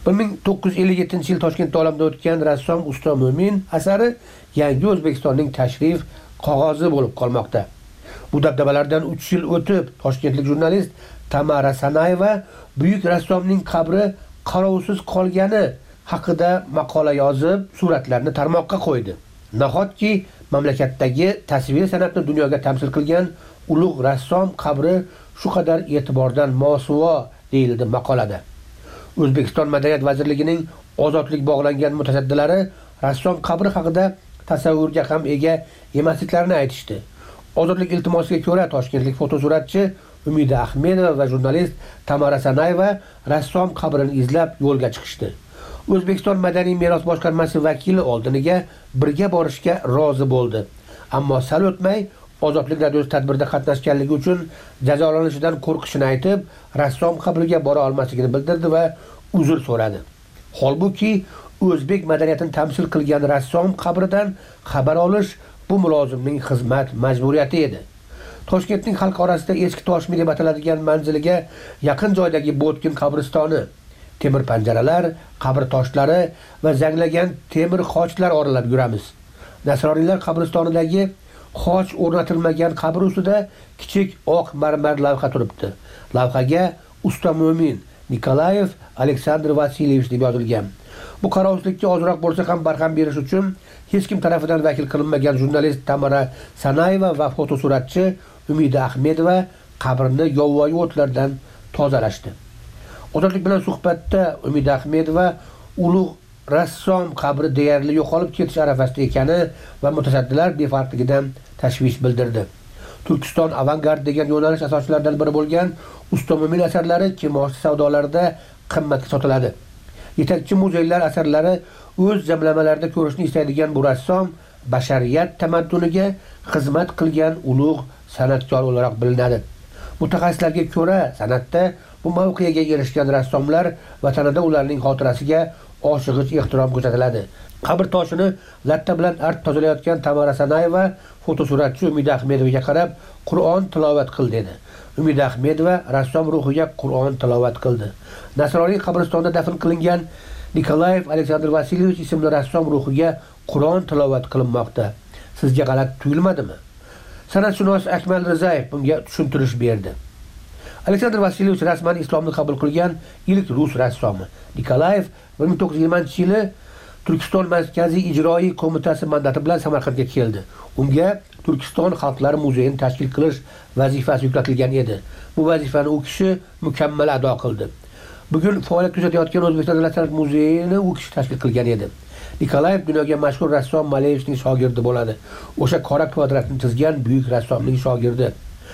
1957-yil Toshkentda olamdan o'tgan rassom Usto Mo'min asari yangi O'zbekistonning tashrif qog'ozi bo'lib qolmoqda. Bu dabdabalardan 3 yil o'tib, toshkentlik jurnalist Tamara Sanayeva buyuk rassomning qabri qarovsiz qolgani haqida maqola yozib, suratlarni tarmoqqa qo'ydi. Nahotki mamlakatdagi tasvir san'atni dunyoga tamsil qilgan ulug' rassom qabri shu qadar e'tibordan mosuvo deyildi maqolada. O'zbekiston Madaniyat vazirligining ozodlik bog'langan mutasaddilari rassom qabri haqida tasavvurga ham ega emasliklarini aytishdi. Ozodlik iltimosiga ko'ra toshkentlik fotosuratchi Umida Ahmedova va jurnalist Tamara Sanayeva rassom qabrini izlab yo'lga chiqishdi. O'zbekiston Madaniy meros boshqarmasi vakili oldiniga birga borishga rozi bo'ldi. Ammo sal o'tmay Ozodlik radiosi tadbirda qatnashganligi uchun jazolanishidan qo'rqishini aytib, rassom qabriga bora olmasligini bildirdi va uzr so'radi. Holbuki o'zbek madaniyatini tamsil qilgan rassom qabridan xabar olish bu mulozimning xizmat majburiyati edi. Toshkentning xalq orasida eski toshmi deb ataladigan manziliga yaqin joydagi Botkin qabristoni, temir panjaralar, qabr toshlari va zanglagan temir xochlar oralab yuramiz. Nasroniylar qabristonidagi xoch o'rnatilmagan qabr ustida kichik oq marmar lavha turibdi. Lavhaga Usto Mo'min Nikolayev Aleksandr Vasilyevich deb yozilgan. Bu qarovsizlikka ozroq bo'lsa ham barham berish uchun hech kim tarafidan vakil qilinmagan jurnalist Tamara Sanayeva va fotosuratchi Umida Ahmedova qabrni yovvoyi o'tlardan tozalashdi. Ozodlik bilan suhbatda Umida Ahmedova ulug' rassom qabri deyarli yo'qolib ketish arafasida ekani va mutasaddilar befarqligidan tashvish bildirdi. Turkiston avangard degan yo'nalish asoschilaridan biri bo'lgan Usto Mo'min asarlari kimoshdi savdolarida qimmatga sotiladi. Yetakchi muzeylar asarlari o'z jamlamalarida ko'rishni istaydigan bu rassom bashariyat tamadduniga xizmat qilgan ulug' san'atkor o'laroq bilinadi. Mutaxassislarga ko'ra, san'atda bu mavqega erishgan rassomlar vatanida ularning xotirasiga oshig'ich ehtirom ko'rsatiladi. Qabr toshini latta bilan art tozalayotgan Tamara Sanayeva fotosuratchi Umida Ahmedovaga qarab Qur'on tilovat qil dedi. Umida Ahmedova rassom ruhiga Qur'on tilovat qildi. Nasroniy qabristonida dafn qilingan Nikolayev Aleksandr Vasilyevich ismli rassom ruhiga Qur'on tilovat qilinmoqda. Sizga g'alati tuyulmadimi? San'atshunos Akmal Rizayev bunga tushuntirish berdi. Aleksandr Vasilyevich rasman islomni qabul qilgan ilk rus rassomi. Nikolayev 1920-yili Turkiston Markaziy ijroiy qo'mitasi mandati bilan Samarqandga keldi. Unga Turkiston xalqlari muzeyini tashkil qilish vazifasi yuklatilgan edi. Bu vazifani u kishi mukammal ado qildi. Bugun faoliyat ko'rsatayotgan O'zbekiston Davlat san'at muzeyini u kishi tashkil qilgan edi. Nikolayev dunyoga mashhur rassom Maleyevichning shogirdi bo'ladi. O'sha qora kvadratni chizgan buyuk rassomning shogirdi.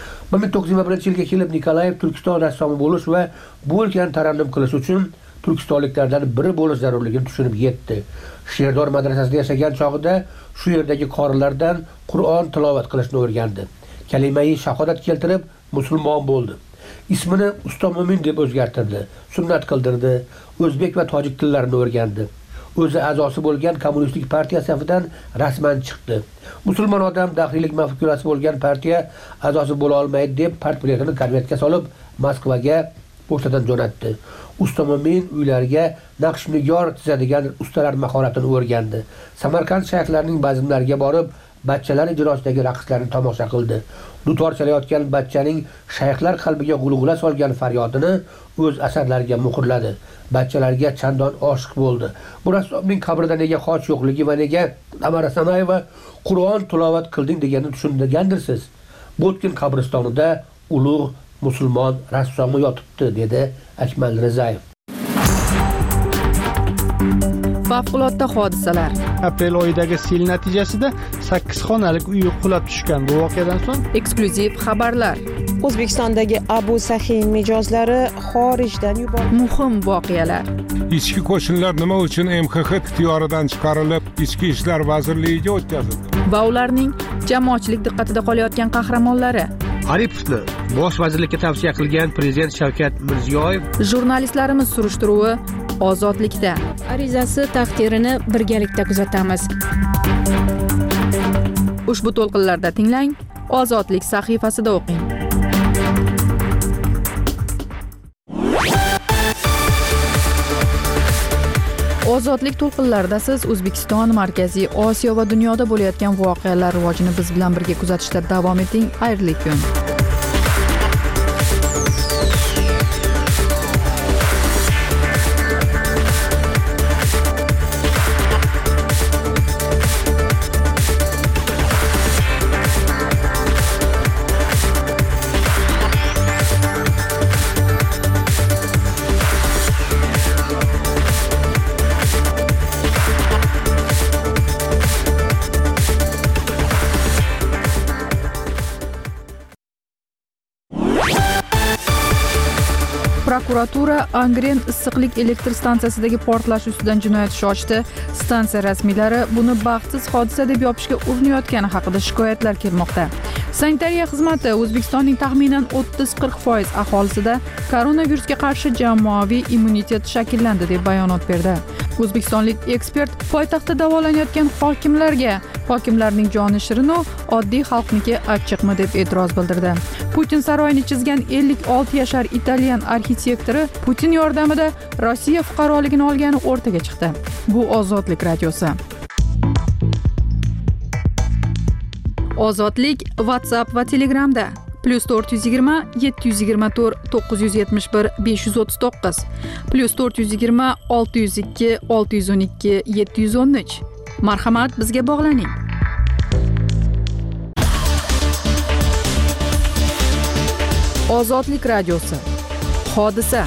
1921-yilga kelib Nikolayev Turkiston rassomi bo'lish va bu o'lkani tarannum qilish uchun turkistonliklardan biri bo'lish zarurligini tushunib yetdi. Sherdor madrasasida yashagan chog'ida shu yerdagi qorilardan Qur'on tilovat qilishni o'rgandi. Kalimai shahodat keltirib musulmon bo'ldi. Ismini Usto Mo'min deb o'zgartirdi, sunnat qildirdi, o'zbek va tojik tillarini o'rgandi. O'zi a'zosi bo'lgan kommunistik partiya safidan rasman chiqdi. Musulmon odam daxiylik mafkurasi bo'lgan partiya a'zosi bo'la olmaydi deb partbiletini konvertga solib Moskvaga pochtadan jo'natdi. Usto Mo'min uylariga naqsh-nigor chizadigan ustalar mahoratini o'rgandi. Samarqand shayxlarining bazmlariga borib, bachchalar ijrosidagi raqslarni tomosha qildi. Dutor chalayotgan bachchaning shayxlar qalbiga g'ulg'ula solgan faryodini o'z asarlariga muhrladi. Bachchalarga chandon oshiq bo'ldi. Bu rassomning qabrida nega xoch yo'qligi va nega Tamara Sanayeva Qur'on tilovat qilding deganini tushungandirsiz. Botkin qabristonida ulug' musulmon rassomi yotibdi, dedi Akmal Rizayev. Favqulodda hodisalar. Aprel oyidagi sel natijasida 8 xonalik uy qulab tushgan. Bu voqeadan so'ng eksklyuziv xabarlar. O'zbekistondagi Abu Sahiy mijozlari xorijdan yuborildi. Muhim voqealar. Ichki qo'shinlar nima uchun MXX ixtiyoridan chiqarilib, Ichki ishlar vazirligiga o'tkazildi? Va ularning jamoatchilik diqqatida qolayotgan qahramonlari. Aripovni bosh vazirlikka tavsiya qilgan prezident Shavkat Mirziyoyev. Jurnalistlarimiz surishtiruvi ozodlikda. Arizasi taqdirini birgalikda kuzatamiz. Ushbu to'lqinlarda tinglang, Ozodlik sahifasida o'qing. Ozodlik to'lqinlarida siz O'zbekiston, Markaziy Osiyo va dunyoda bo'layotgan voqealar rivojini biz bilan birga kuzatishda davom eting. Xayrli kun. Prokuratura Angren issiqlik elektr stansiyasidagi portlash ustidan jinoyat ishi ochdi. Stansiya rasmiylari buni baxtsiz hodisa deb yopishga urinayotgani haqida shikoyatlar kelmoqda. Sanitariya xizmati O'zbekistonning taxminan 30-40% aholisida koronavirusga qarshi jamoaviy immunitet shakllandi deb bayonot berdi. O'zbekistonlik ekspert poytaxtda davolanayotgan hokimlarning joni shirinu oddiy xalqniki achchiqmi deb e'tiroz bildirdi. Putin saroyini chizgan 56 yashar italyan arxitektori Putin yordamida Rossiya fuqaroligini olgani o'rtaga chiqdi. Bu Ozodlik radiosi. Ozodlik WhatsApp va Telegramda +420 724 971 539 +420 602 612 713. Marhamat, bizga bog'laning. Ozodlik radiosi. Hodisa.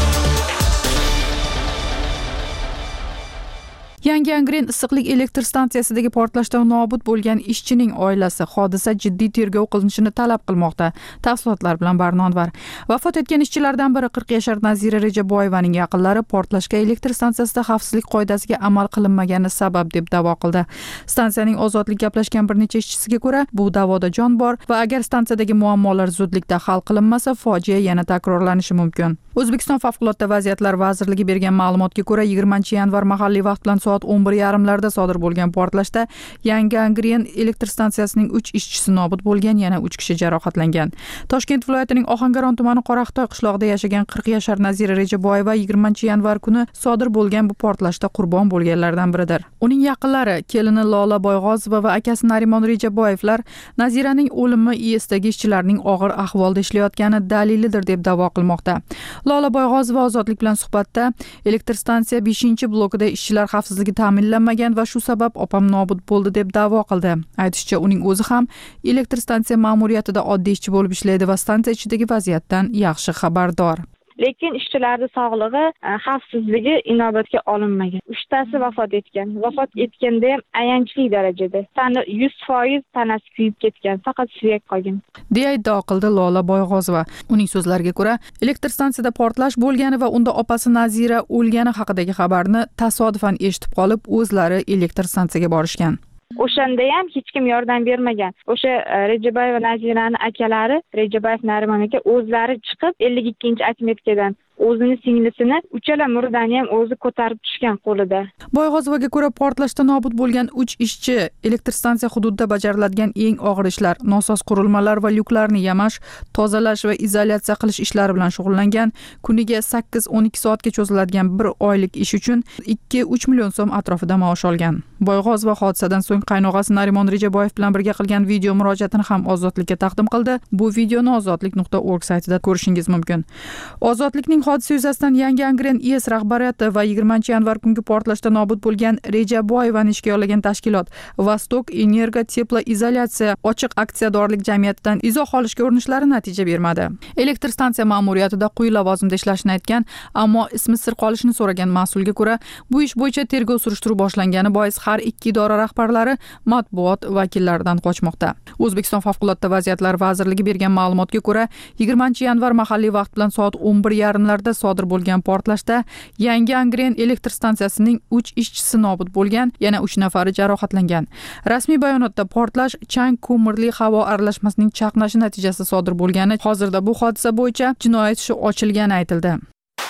Yangi Angren issiqlik elektr stansiyasidagi portlashda nobud bo'lgan ishchining oilasi hodisa jiddiy tergov qilinishini talab qilmoqda. Tafsilotlar bilan Barnonvar. Vafot etgan ishchilardan biri 40 yashar Nazira Rejaboyevaning yaqinlari portlashga elektr stansiyasida xavfsizlik qoidasiga amal qilinmagani sabab deb da'vo qildi. Stansiyaning Ozodlik gaplashgan bir necha ishchisiga ko'ra, bu da'voda jon bor va agar stansiyadagi muammolar zudlikda hal qilinmasa, fojia yana takrorlanishi mumkin. O'zbekiston Favqulodda vaziyatlar vazirligi bergan ma'lumotga ko'ra, 20-yanvar mahalliy vaqt bilan soat 11:30larda sodir bo'lgan portlashda Yangi Angren elektr stansiyasining 3 ishchisi nobud bo'lgan, yana 3 kishi jarohatlangan. Toshkent viloyatining Ohangaron tumani Qoraqtoy qishlog'ida yashagan 40 yashar Nazira Rejaboyeva 20-yanvar kuni sodir bo'lgan bu portlashda qurbon bo'lganlardan biridir. Uning yaqinlari, kelini Lola Boyg'ozova va akasi Narimon Rejaboyevlar Naziraning o'limi ISdagi ishchilarning og'ir ahvolda ishlayotgani dalilidir deb da'vo qilmoqda. Lola Boyg'ozova Ozodlik bilan suhbatda elektr stansiya 5-blokida ishchilar xavfsizligi ta'minlanmagan va shu sabab opam nobud bo'ldi deb da'vo qildi. Aytishicha, uning o'zi ham elektr stansiya ma'muriyatida oddiy ishchi bo'lib ishlaydi va stansiya ichidagi vaziyatdan yaxshi xabardor. Lekin ishchilarning sog'lig'i, xavfsizligi inobatga olinmagan. 3tasi vafot etgan. Vafot etganda ham ayanchli darajada. Tani 100% tanasi kuyib ketgan, faqat suyak qolgan. deya iddao qildi Lola Boyg'ozova. Uning so'zlariga ko'ra, elektr stansiyada portlash bo'lgani va unda opasi Nazira o'lgani haqidagi xabarni tasodifan eshitib qolib, o'zlari elektr stansiyaga borishgan. O'shanda ham hech kim yordam bermagan. O'sha Rejaboyeva Naziraning akalari, Rejaboyev Narimon aka o'zlari chiqib 52-atmetkadan o'zini singlisini uchala murdani ham o'zi ko'tarib tushgan qo'lida. Boyg'ozovaga ko'ra, portlashda nobud bo'lgan 3 ishchi elektr stansiya hududida bajariladigan eng og'ir ishlar, nosoz qurilmalar va lyuklarni yamash, tozalash va izolyatsiya qilish ishlari bilan shug'ullangan. Kuniga 8-12 soatga cho'ziladigan bir oylik ish uchun 2-3 million so'm atrofida maosh olgan. Boyg'ozova hodisadan so'ng qaynog'asi Narimon Rejaboyev bilan birga qilgan video murojaatini ham Ozodlikka taqdim qildi. Bu videoni ozodlik.org saytida ko'rishingiz mumkin. Ozodlikning hodisa yuzasidan Yangi Angren IS rahbariyati va 20-yanvar kungi portlashda nobud bo'lgan Rejaboyevani ishga yollagan tashkilot Vostok Energo Teplo Izolyatsiya ochiq aksiyadorlik jamiyatidan izoh olishga urinishlari natija bermadi. Elektr stansiya ma'muriyatida quyi lavozimda ishlashini aytgan, ammo ismi sir qolishini so'ragan mas'ulga ko'ra, bu ish bo'yicha tergov surishtiruv boshlangani bois har ikki idora rahbarlari matbuot vakillaridan qochmoqda. O'zbekiston Favqulodda vaziyatlar vazirligi bergan ma'lumotga ko'ra, 20-yanvar mahalliy vaqt bilan soat 11:30larda sodir bo'lgan portlashda Yangi Angren elektr stansiyasining 3 ishchisi nobud bo'lgan, yana 3 nafari jarohatlangan. Rasmiy bayonotda portlash chang ko'mirli havo aralashmasining chaqnashi natijasida sodir bo'lgani, hozirda bu hodisa bo'yicha jinoyat ishi ochilgani aytildi.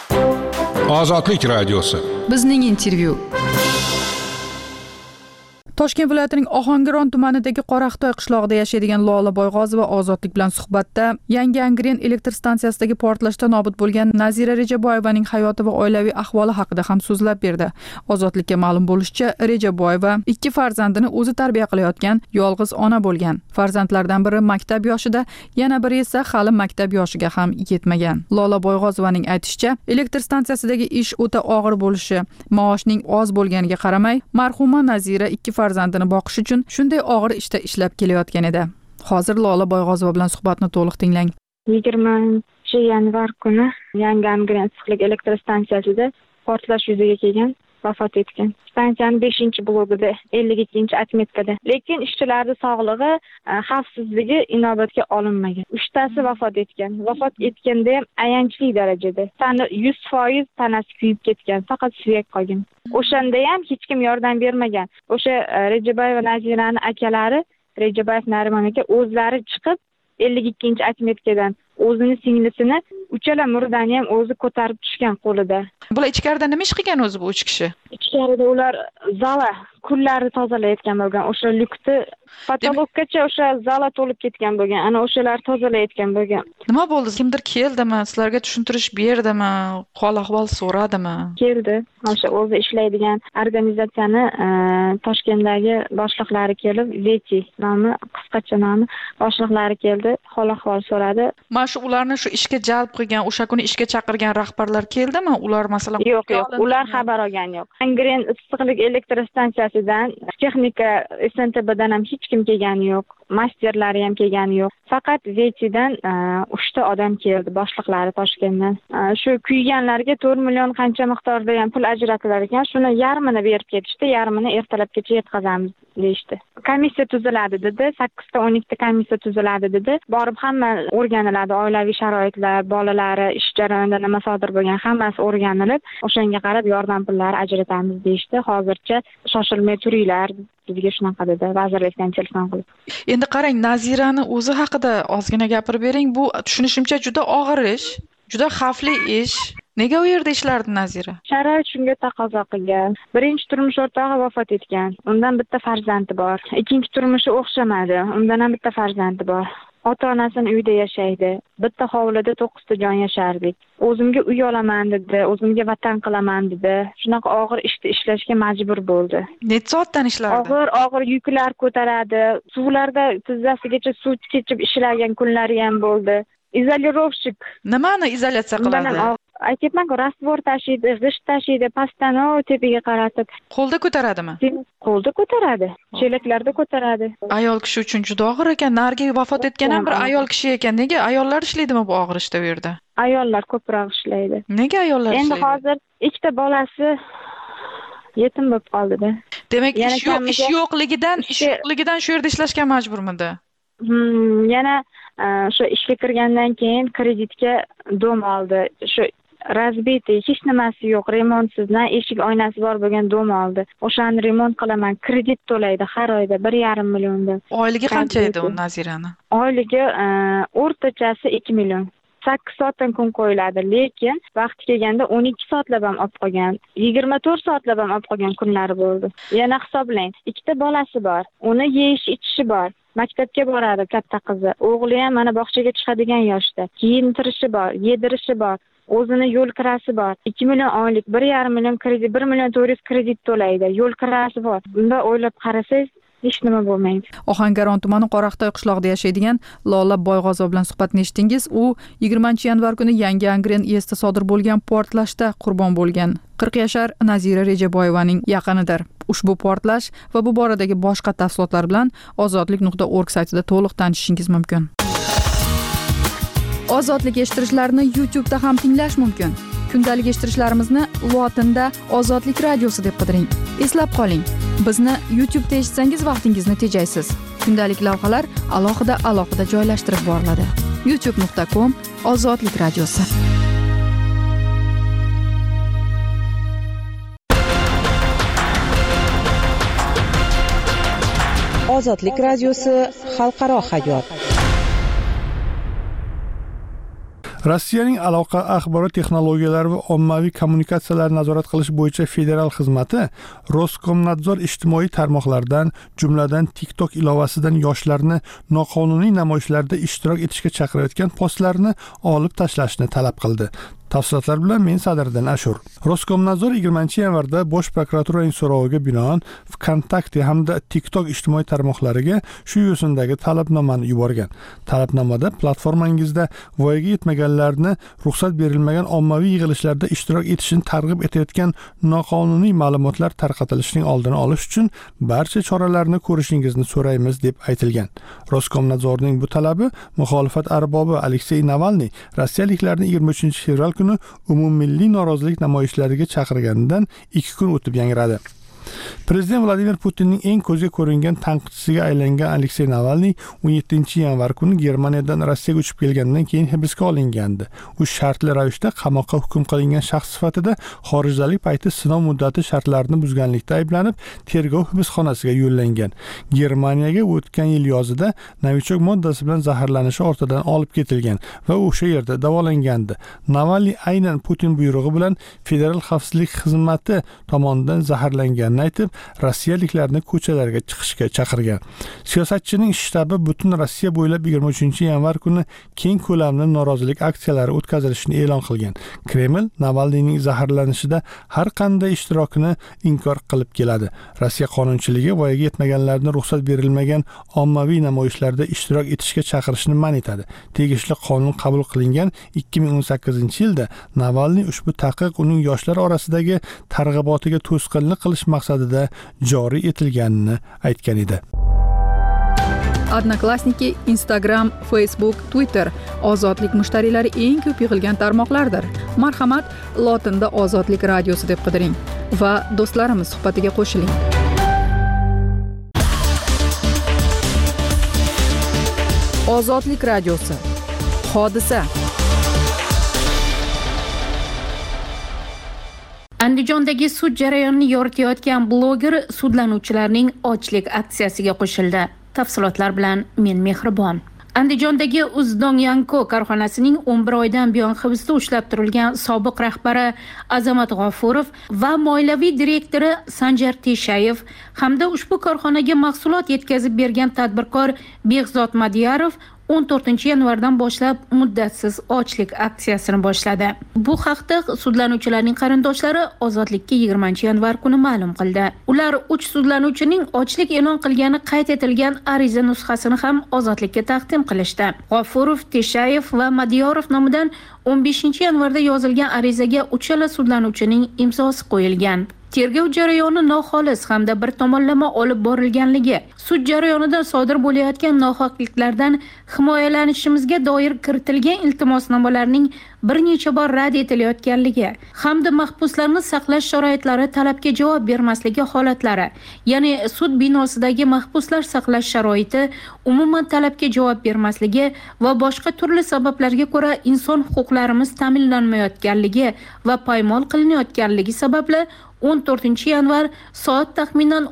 Ozodlik radiosi. Bizning intervyu. Toshkent viloyatining Ohangaron tumanidagi Qoraqtoy qishlog'ida yashaydigan Lola Boyg'ozova Ozodlik bilan suhbatda Yangi Angren elektr stansiyasidagi portlashda nobud bo'lgan Nazira Rejaboyevaning hayoti va oilaviy ahvoli haqida ham so'zlab berdi. Ozodlikka ma'lum bo'lishicha, Rejaboyeva 2 farzandini o'zi tarbiya qilayotgan yolg'iz ona bo'lgan. Farzandlardan biri maktab yoshida, yana biri esa hali maktab yoshiga ham yetmagan. Lola Boyg'ozovaning aytishicha, elektr stansiyasidagi ish o'ta og'ir bo'lishi, maoshning oz bo'lganiga qaramay, marhuma Nazira 2 farzandini boqish uchun shunday og'ir ishda ishlab kelayotgan edi. Hozir Lola Boyg'ozova bilan suhbatni to'liq tinglang. 20 yanvar kuni Yangi Angren issiqlik elektr stansiyasida portlash yuzaga kelgan, vafot etgan. Stansiyaning 5-blogida 52-atmetkada. Lekin ishchilarning sog'lig'i, xavfsizligi inobatga olinmagan. 3tasi vafot etgan. Vafot etganda ham ayanchli darajada. Tani 100% tanasi kuyib ketgan, faqat suyak qolgan. O'shanda ham hech kim yordam bermagan. O'sha Rejaboyeva Naziraning akalari Rejaboyev Nariman aka o'zlari chiqib 52-atmetkadan o'zini singlisini uchala murdani ham o'zi ko'tarib tushgan qo'lida. Bular ichkarida nima ish qilgan o'zi bu 3 kishi? Ichkarida ular zala kunlarni tozalayotgan bo'lgan. O'sha lyukni patologgacha o'sha zala to'lib ketgan bo'lgan. Ana o'shalar tozalayotgan bo'lgan. Nima bo'ldi? Kimdir keldimi? Sizlarga tushuntirish berdimi? Hol ahvol so'radimi? Keldi. O'sha o'zi ishlaydigan organizatsiyani Toshkentdagi boshliqlari kelib, Veti nomi, qisqacha nomi, boshliqlari keldi, hol ahvol so'radi. Shu ularni shu ishga jalb qilgan, o'sha kuni ishga chaqirgan rahbarlar keldimi? Ular masalan yo'q, ular xabar olgan yo'q. Angren issiqlik elektr stansiyasidan, texnika SNTBdan ham hech kim kelgani yo'q. Masterlari ham kelgani yo'q. Faqat Vetidan 3 ta odam keldi, boshliqlari Toshkentdan. Shu kuyganlarga 4 million qancha miqdorda ham pul ajratilar ekan, shuni yarmini berib ketishdi, yarmini ertalabgacha yetkazamiz deyishdi. Komissiya tuziladi dedi, 8 ta 12 ta komissiya tuziladi dedi. Borib hamma o'rganiladi, oilaviy sharoitlar, bolalari, ish jarayonida nima sodir bo'lgan, hammasi o'rganilib, o'shanga qarab yordam pullari ajratamiz deyishdi. Hozircha shoshilmay turinglar, bizga shunaqa dedi, vazirlikdan telefon qilib. Endi qarang, Nazirani o'zi haqida ozgina gapirib bering. Bu tushunishimcha juda og'ir ish, juda xavfli ish. Nega u yerda ishlardi Nazira? Sharoit shunga taqozo qilgan. Birinchi turmush o'rtog'i vafot etgan. Undan bitta farzandi bor. Ikkinchi turmushi o'xshamadi. Undan ham bitta farzandi bor. Ota-onasini uyda yashaydi. Bitta hovlida 9 ta jon yashardik. O'zimga uy olaman dedi, o'zimga vatan qilaman dedi. Shunaqa og'ir ishda ishlashga majbur bo'ldi. Necha soatdan ishlardi? Og'ir yuklar ko'taradi. Suvlarda tizzasigacha suv kechib ishlagan kunlari ham bo'ldi. Izolirovshik. Nimani izolyatsiya qiladi? Aytibman-ku, rastvor tashiydi, g'isht tashiydi, pastani tepaga qaratib. Qo'lda ko'taradimi? Qo'lda ko'taradi, chelaklarda ko'taradi. Ayol kishi uchun juda og'ir ekan. Narigi vafot etgan ham bir ayol kishi ekan. Nega ayollar ishlaydimi bu og'ir ishda u yerda? Ayollar ko'proq ishlaydi. Nega ayollar ishlaydi? Endi hozir ikkita bolasi yetim bo'lib qoldi-da. Demak, ish yo'qligidan shu yerda ishlashga majburmidi? Yana shu ishga kirgandan keyin kreditga dom oldi. Shu razbiti, hech nimasi yo'q, remontsiz, eshik oynasi bor bo'lgan dom oldi. O'shani remont qilaman, kredit to'laydi har oyda 1,5 milliondan. Oyligi qancha edi u Nazirani? Oyligi o'rtachasi 2 million. 8 soatdan kun qo'yiladi, lekin vaqti kelganda 12 soatlab ham olib qolgan, 24 soatlab ham olib qolgan kunlari bo'ldi. Yana hisoblang, 2 ta bolasi bor, uni yeyish ichishi bor. Maktabga boradi katta qizi. O'g'li ham mana bog'chaga chiqadigan yoshda. Kiyintirishi bor, yedirishi bor. O'zini yo'l kirasi bor. 2 million oylik, 1,5 million kredit, 1 million 400 kredit to'laydi. Yo'l kirasi bor. Bunda o'ylab qarasangiz, hech nima bo'lmaydi. Ohangaron tumani Qoraqtoy qishlog'ida yashaydigan Lola Boyg'ozova bilan suhbatni eshitdingiz. U 20-yanvar kuni Yangi Angren ESda sodir bo'lgan portlashda qurbon bo'lgan 40 yashar Nazira Rejaboyevaning yaqinidir. Ushbu portlash va bu boradagi boshqa tafsilotlar bilan ozodlik.org saytida to'liq tanishishingiz mumkin. Ozodlik eshittirishlarini YouTube'da ham tinglash mumkin. Kundalik eshittirishlarimizni lotinda Ozodlik radiosi deb qidiring. Eslab qoling, bizni YouTube'da eshitsangiz vaqtingizni tejaysiz. Kundalik lavhalar alohida joylashtirib boriladi. youtube.com/ozodlik radiosi. Ozodlik radiosi xalqaro hayot. Rossiyaning aloqa axborot texnologiyalari va ommaviy kommunikatsiyalarni nazorat qilish bo'yicha federal xizmati Roskomnadzor ijtimoiy tarmoqlardan, jumladan TikTok ilovasidan yoshlarni noqonuniy namoyishlarda ishtirok etishga chaqirayotgan postlarni olib tashlashni talab qildi. Tafsilotlar bilan men Sadriddin Ashur. Roskomnadzor 20-yanvarda Bosh prokuraturaning so'roviga binoan VKontakte hamda TikTok ijtimoiy tarmoqlariga shu yo'sindagi talabnomani yuborgan. Talabnomada platformangizda voyaga yetmaganlarni ruxsat berilmagan ommaviy yig'ilishlarda ishtirok etishini targ'ib etayotgan noqonuniy ma'lumotlar tarqatilishining oldini olish uchun barcha choralarni ko'rishingizni so'raymiz deb aytilgan. Roskomnadzorning bu talabi muxolifat arbobi Aleksey Navalniy rossiyaliklarni 23-fevral kuni umummilliy norozilik namoyishlariga chaqirganidan 2 kun o'tib yangradi. Prezident Vladimir Putinning eng ko'zga ko'ringan tanqidchisiga aylangan Aleksey Navalniy 17-yanvar kuni Germaniyadan Rossiyaga uchib kelgandan keyin hibsga olingandi. U shartli ravishda qamoqqa hukm qilingan shaxs sifatida xorijdalik payti sinov muddati shartlarini buzganlikda ayblanib, tergov hibsxonasiga yo'llangan. Germaniyaga o'tgan yil yozida novichok moddasi bilan zaharlanishi ortidan olib ketilgan va o'sha yerda davolangandi. Navalniy aynan Putin buyrug'i bilan Federal xavfsizlik xizmati tomonidan zaharlanganini aytib, rossiyaliklarni ko'chalarga chiqishga chaqirgan. Siyosatchining shtabi butun Rossiya bo'ylab 23-yanvar kuni keng ko'lamli norozilik aksiyalari o'tkazilishini e'lon qilgan. Kreml Navalniyning zaharlanishida har qanday ishtirokini inkor qilib keladi. Rossiya qonunchiligi voyaga yetmaganlarni ruxsat berilmagan ommaviy namoyishlarda ishtirok etishga chaqirishni man etadi. Tegishli qonun qabul qilingan 2018-yilda Navalniy ushbu taqiq uning yoshlar orasidagi targ'ibotiga to'sqinlik qilish maqsadida joriy etilganini aytgan edi. Odnoklassniki, Instagram, Facebook, Twitter ozodlik mushtariylari eng ko'p yig'ilgan tarmoqlardir. Marhamat, lotinda Ozodlik radiosi deb qidiring va do'stlarimiz suhbatiga qo'shiling. Ozodlik radiosi. Hodisa. Andijondagi sud jarayonini yoritayotgan bloger sudlanuvchilarning ochlik aksiyasiga qo'shildi. Tafsilotlar bilan men Mehribon. Andijondagi Uzdonyanko korxonasining 11 oydan buyon hibsda ushlab turilgan sobiq rahbari Azamat G'ofurov va moliyaviy direktori Sanjar Teshayev hamda ushbu korxonaga mahsulot yetkazib bergan tadbirkor Behzod Madiyarov 14-yanvardan boshlab muddatsiz ochlik aksiyasini boshladi. Bu haqda sudlanuvchilarning qarindoshlari Ozodlikka 20-yanvar kuni ma'lum qildi. Ular 3 sudlanuvchining ochlik e'lon qilgani qayd etilgan ariza nusxasini ham Ozodlikka taqdim qilishdi. G'ofurov, Teshayev va Madiyorov nomidan 15-yanvarda yozilgan arizaga uchala sudlanuvchining imzosi qo'yilgan. Tergov jarayoni noxolis hamda bir tomonlama olib borilganligi, sud jarayonida sodir bo'layotgan nohaqliklardan himoyalanishimizga doir kiritilgan iltimosnomalarning bir necha bor rad etilayotganligi hamda mahbuslarni saqlash sharoitlari talabga javob bermasligi holatlari, ya'ni sud binosidagi mahbuslar saqlash sharoiti umuman talabga javob bermasligi va boshqa turli sabablarga ko'ra inson huquqlarimiz ta'minlanmayotganligi va poymol qilinayotganligi sababli 14-yanvar soat taxminan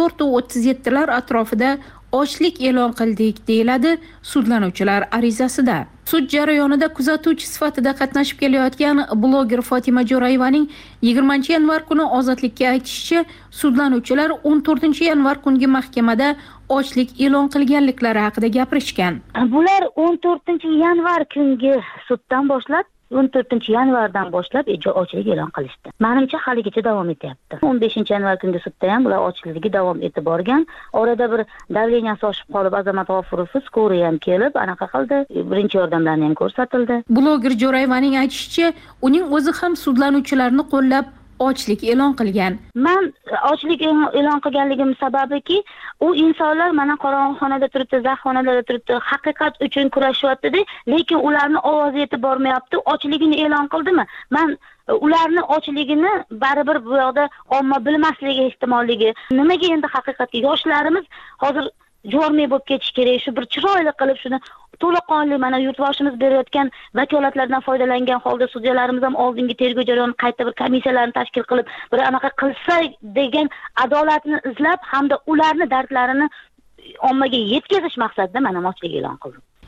14:37 atrofida ochlik e'lon qildik, deyiladi sudlanuvchilar arizasida. Sud jarayonida kuzatuvchi sifatida qatnashib kelayotgan bloger Fotima Jo'rayevaning 20-yanvar kuni Ozodlikka aytishicha, sudlanuvchilar 14-yanvar kungi mahkamada ochlik e'lon qilganliklari haqida gapirishgan. Bular 14-yanvar kungi suddan boshlab 14-yanvardan boshlab ochlik e'lon qilishdi. Menimcha haligacha davom etyapti. 15-yanvar kungi sudda ham bular ochligi davom etib borgan. Orada bir davleniyasi oshib qolib, Azamat G'ofurov skoriy ham kelib, anaqa qildi. Birinchi yordamlarni ham ko'rsatildi. Bloger Jo'rayevaning aytishicha, uning o'zi ham sudlanuvchilarni qo'llab ochlik e'lon qilgan. Men ochlik e'lon qilganligim sababiki, u insonlar mana qorong'uxonada turibdi, zaxxonalarda turibdi, haqiqat uchun kurashyapti, lekin ularni ovozi yetib bormayapti. Ochligini e'lon qildimi? Men ularni ochligini baribir bu yoqda omma bilmasligi ehtimolligi. Nimaga endi haqiqatga yoshlarimiz hozir jormay bo'lib ketish kerak, shu bir chiroyli qilib shuni to'laqonli mana yurtboshimiz berayotgan vakolatlardan foydalangan holda sudyalarimiz ham oldingi tergov jarayonini qayta bir komissiyalarni tashkil qilib bir anaqa qilsa degan adolatni izlab hamda ularni dardlarini ommaga yetkazish maqsadida mana ochlik e'lon qildim.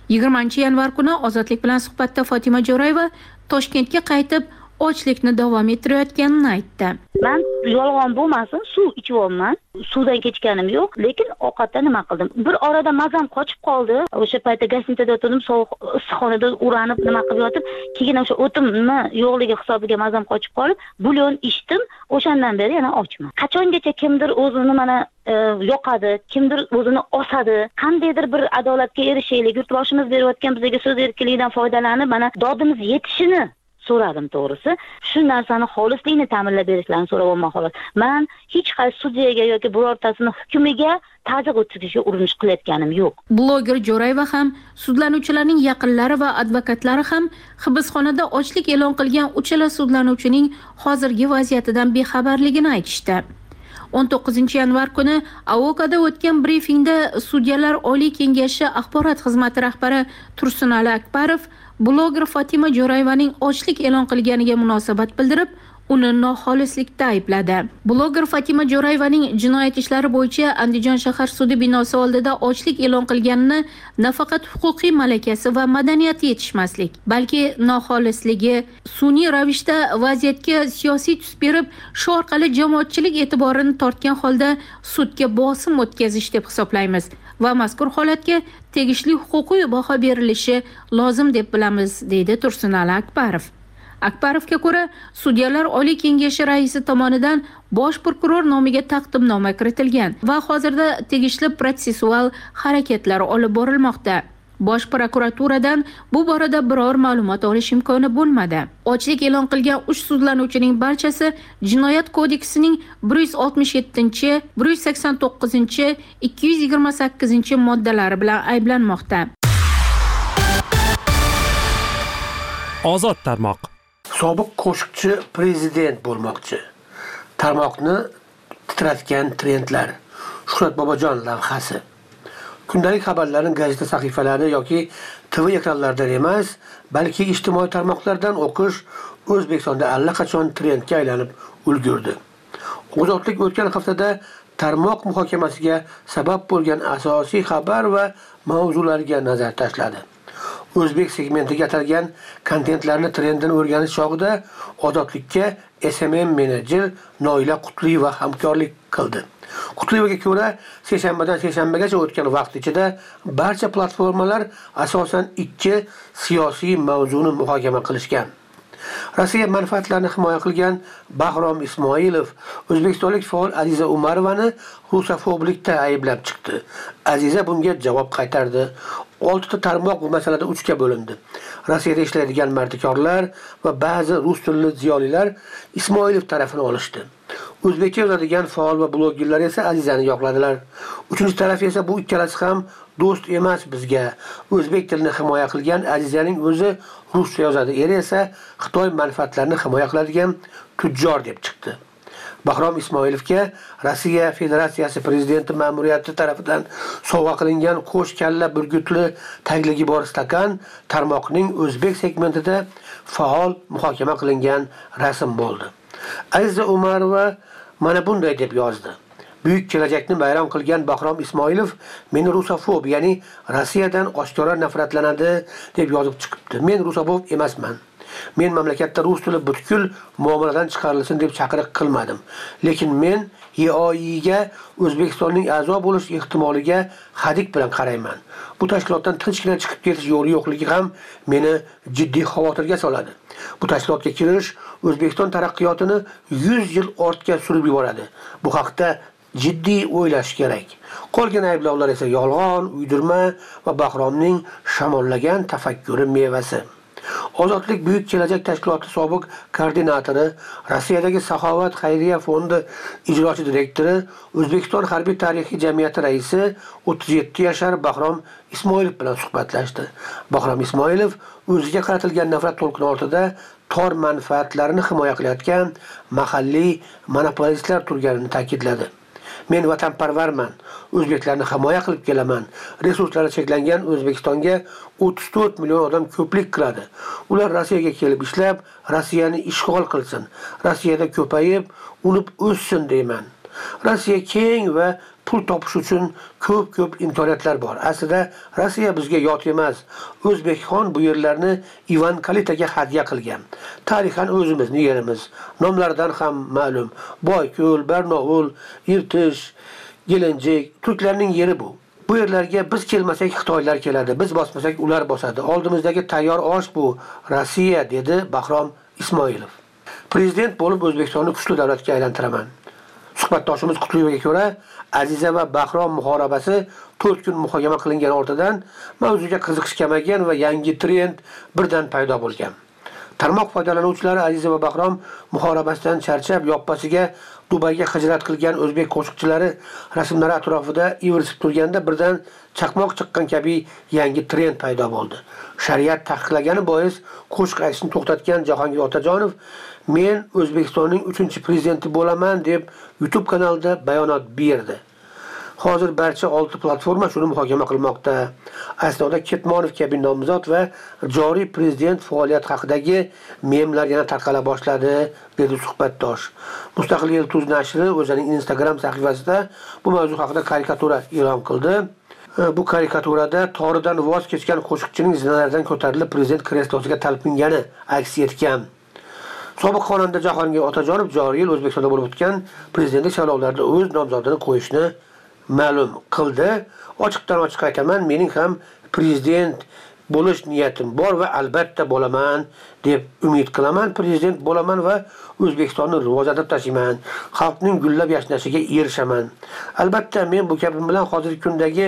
20-yanvar kuni Ozodlik bilan suhbatda Fotima Jo'rayeva Toshkentga qaytib, ochlikni davom ettirayotganini aytdi. Men yolg'on bo'lmasin, suv ichyapman. Suvdan kechganim yo'q, lekin ovqatda nima qildim? Bir orada mazam qochib qoldi. O'sha paytda gastinitada o'tirdim, sovuq issiqxonada uranib nima qilib yotib, keyin o'sha o'timni yo'qligi hisobiga mazam qochib qolib, bulyon ichdim. O'shandan beri yana ochman. Qachongacha kimdir o'zini mana yoqadi, kimdir o'zini osadi. Qandaydir bir adolatga erishaylik, yurtboshimiz berayotgan bizga so'z erkinligidan foydalanib, mana dodimiz yetishini so'radim to'g'risi. Shu narsani xolislikni ta'minlab berishlarini so'rab olmoq xolos. Men hech qaysi sudyaga yoki birortasini hukmiga ta'ziq o'tkazishga urinish qilayotganim yo'q. Bloger Jo'rayeva ham, sudlanuvchilarning yaqinlari va advokatlari ham hibsxonada ochlik e'lon qilgan uchala sudlanuvchining hozirgi vaziyatidan bexabarligini aytishdi. 19-yanvar kuni Avokada o'tgan brifingda Sudyalar Oliy kengashi axborot xizmati rahbari Tursunali Akbarov bloger Fotima Jo'rayevaning ochlik e'lon qilganiga munosabat bildirib, uni noxolislikda aybladi. Bloger Fotima Jo'rayevaning jinoyat ishlari bo'yicha Andijon shahar sudi binosi oldida ochlik e'lon qilganini nafaqat huquqiy malakasi va madaniyati yetishmaslik, balki noxolisligi, sun'iy ravishda vaziyatga siyosiy tus berib, shu orqali jamoatchilik e'tiborini tortgan holda sudga bosim o'tkazish deb hisoblaymiz va mazkur holatga tegishli huquqiy baho berilishi lozim deb bilamiz, deydi Tursunali Akbarov. Akbarovga ko'ra, Sudyalar Oliy kengashi raisi tomonidan bosh prokuror nomiga taqdimnoma kiritilgan va hozirda tegishli protsessual harakatlar olib borilmoqda. Bosh prokuraturadan bu borada biror ma'lumot olish imkoni bo'lmadi. Ochlik e'lon qilgan 3 sudlanuvchining barchasi Jinoyat kodeksining 167, 189, 228 moddalari bilan ayblanmoqda. Ozod tarmoq. Sobiq qo'shiqchi prezident bo'lmoqchi. Tarmoqni titratgan trendlar. Shuhrat Bobojon lavhasi. Kundalik xabarlarni gazeta sahifalari yoki TV ekranlaridan emas, balki ijtimoiy tarmoqlardan o'qish O'zbekistonda allaqachon trendga aylanib ulgurdi. Ozodlik o'tgan haftada tarmoq muhokamasiga sabab bo'lgan asosiy xabar va mavzularga nazar tashladi. O'zbek segmentiga atalgan kontentlarni trendini o'rganish chog'ida Ozodlikka SMM menejer Noila Qutliyeva hamkorlik qildi. Qutliyevaga ko'ra, seshanbadan seshanbagacha o'tgan vaqt ichida barcha platformalar asosan 2 siyosiy mavzuni muhokama qilishgan. Rossiya manfaatlarini himoya qilgan Bahrom Ismoilov o'zbekistonlik faol Aziza Umarovani rusofoblikda ayblab chiqdi. Aziza bunga javob qaytardi. 6 ta tarmoq bu masalada 3 ga bo'lindi. Rossiyada ishlaydigan mardikorlar va ba'zi rus tilli ziyolilar Ismoilov tarafini olishdi. O'zbekcha yozadigan faol va blogerlar esa Azizani yoqladilar. Uchinchi taraf esa bu ikkalasi ham do'st emas bizga. O'zbek tilini himoya qilgan Azizaning o'zi ruscha yozadi, eri esa Xitoy manfaatlarini himoya qiladigan tujjor deb chiqdi. Bahrom Ismoilovga Rossiya Federatsiyasi prezidenti ma'muriyati tarafidan sovg'a qilingan qo'sh kalla burgutli tagligi bor stakan tarmoqning o'zbek segmentida faol muhokama qilingan rasm bo'ldi. Aziza Umarova mana bunday deb yozdi. Buyuk kelajakni bayram qilgan Bahrom Ismoilov meni rusofob, ya'ni Rossiyadan oshkora nafratlanadi deb yozib chiqibdi. Men rusofob emasman. Men mamlakatda rus tili butkul muomaladan chiqarilsin deb chaqiriq qilmadim. Lekin men EOIga O'zbekistonning a'zo bo'lish ehtimoliga hadik bilan qarayman. Bu tashkilotdan tinchgina chiqib ketish yo'li yo'qligi ham meni jiddiy xavotirga soladi. Bu tashkilotga kirish O'zbekiston taraqqiyotini 100 yil ortga surib yuboradi. Bu haqda jiddiy o'ylash kerak. Qolgan ayblovlar esa yolg'on, uydirma va Bahromning shamollagan tafakkuri mevasi. Ozodlik buyuk kelajak tashkiloti sobiq koordinatori, Rossiyadagi Saxovat xayriya fondi ijrochi direktori, O'zbekiston harbiy tarixiy jamiyati raisi 37 yashar Bahrom Ismoilov bilan suhbatlashdi. Bahrom Ismoilov o'ziga qaratilgan nafrat to'lqini ortida tor manfaatlarini himoya qilayotgan mahalliy monopolistlar turganini ta'kidladi. Men vatanparvarman, o'zbeklarni himoya qilib kelaman. Resurslari cheklangan O'zbekistonga 34 million odam ko'plik qiladi. Ular Rossiyaga kelib ishlab, Rossiyani ishg'ol qilsin. Rossiyada ko'payib, unib o'ssin deyman. Rossiya keng va pul topish uchun ko'p imkoniyatlar bor. Aslida Rossiya bizga yot emas. O'zbekxon bu yerlarni Ivan Kalitaga hadya qilgan. Tarixan o'zimizni yerimiz. Nomlaridan ham ma'lum. Boyko'l, Barnovul, Irtish, Gelenjik turklarning yeri bu. Bu yerlarga biz kelmasak Xitoylar keladi, biz bosmasak ular bosadi. Oldimizdagi tayyor osh bu Rossiya, dedi Bahrom Ismoilov. Prezident bo'lib O'zbekistonni kuchli davlatga aylantiraman. Suhbatdoshimiz Qutliyevga ko'ra, Aziza va Bahrom muhorabasi 4 kun muhokama qilingan ortidan mavzuga qiziqish kamagan va yangi trend birdan paydo bo'lgan. Tarmoq foydalanuvchilari Aziza va Bahrom muhorabasidan charchab, yoppasiga Dubayga hijrat qilgan o'zbek qo'shiqchilari rasmlari atrofida ivirsib turganda birdan chaqmoq chiqqan kabi yangi trend paydo bo'ldi. Shariat taqiqlagani bois qo'shiq aytishni to'xtatgan Jahongir Otajonov "Men O'zbekistonning 3-prezidenti bo'laman" deb YouTube kanalida bayonot berdi. Hozir barcha 6 platforma shuni muhokama qilmoqda. Aslida Ketmonov kabi nomzod va joriy prezident faoliyat haqidagi memlar yana tarqala boshladi, dedi suhbatdosh. Mustaqil Yulduz nashri o'zining Instagram sahifasida bu mavzu haqida karikatura e'lon qildi. Bu karikaturada toridan voz kechgan qo'shiqchining zinalardan ko'tarilib prezident kreslosiga talpingani aks etgan. Sobiq xonanda Jahongir Otajonov joriy yil O'zbekistonda bo'lib o'tgan prezidentlik saylovlarida o'z nomzodini qo'yishni ma'lum qildi. Ochiqdan ochiq aytaman, mening ham prezident bo'lish niyatim bor va albatta bo'laman deb umid qilaman. Prezident bo'laman va O'zbekistonni rivojlantirib tashlayman. Xalqning gullab yashnashiga erishaman. Albatta men bu gapim bilan hozirgi kundagi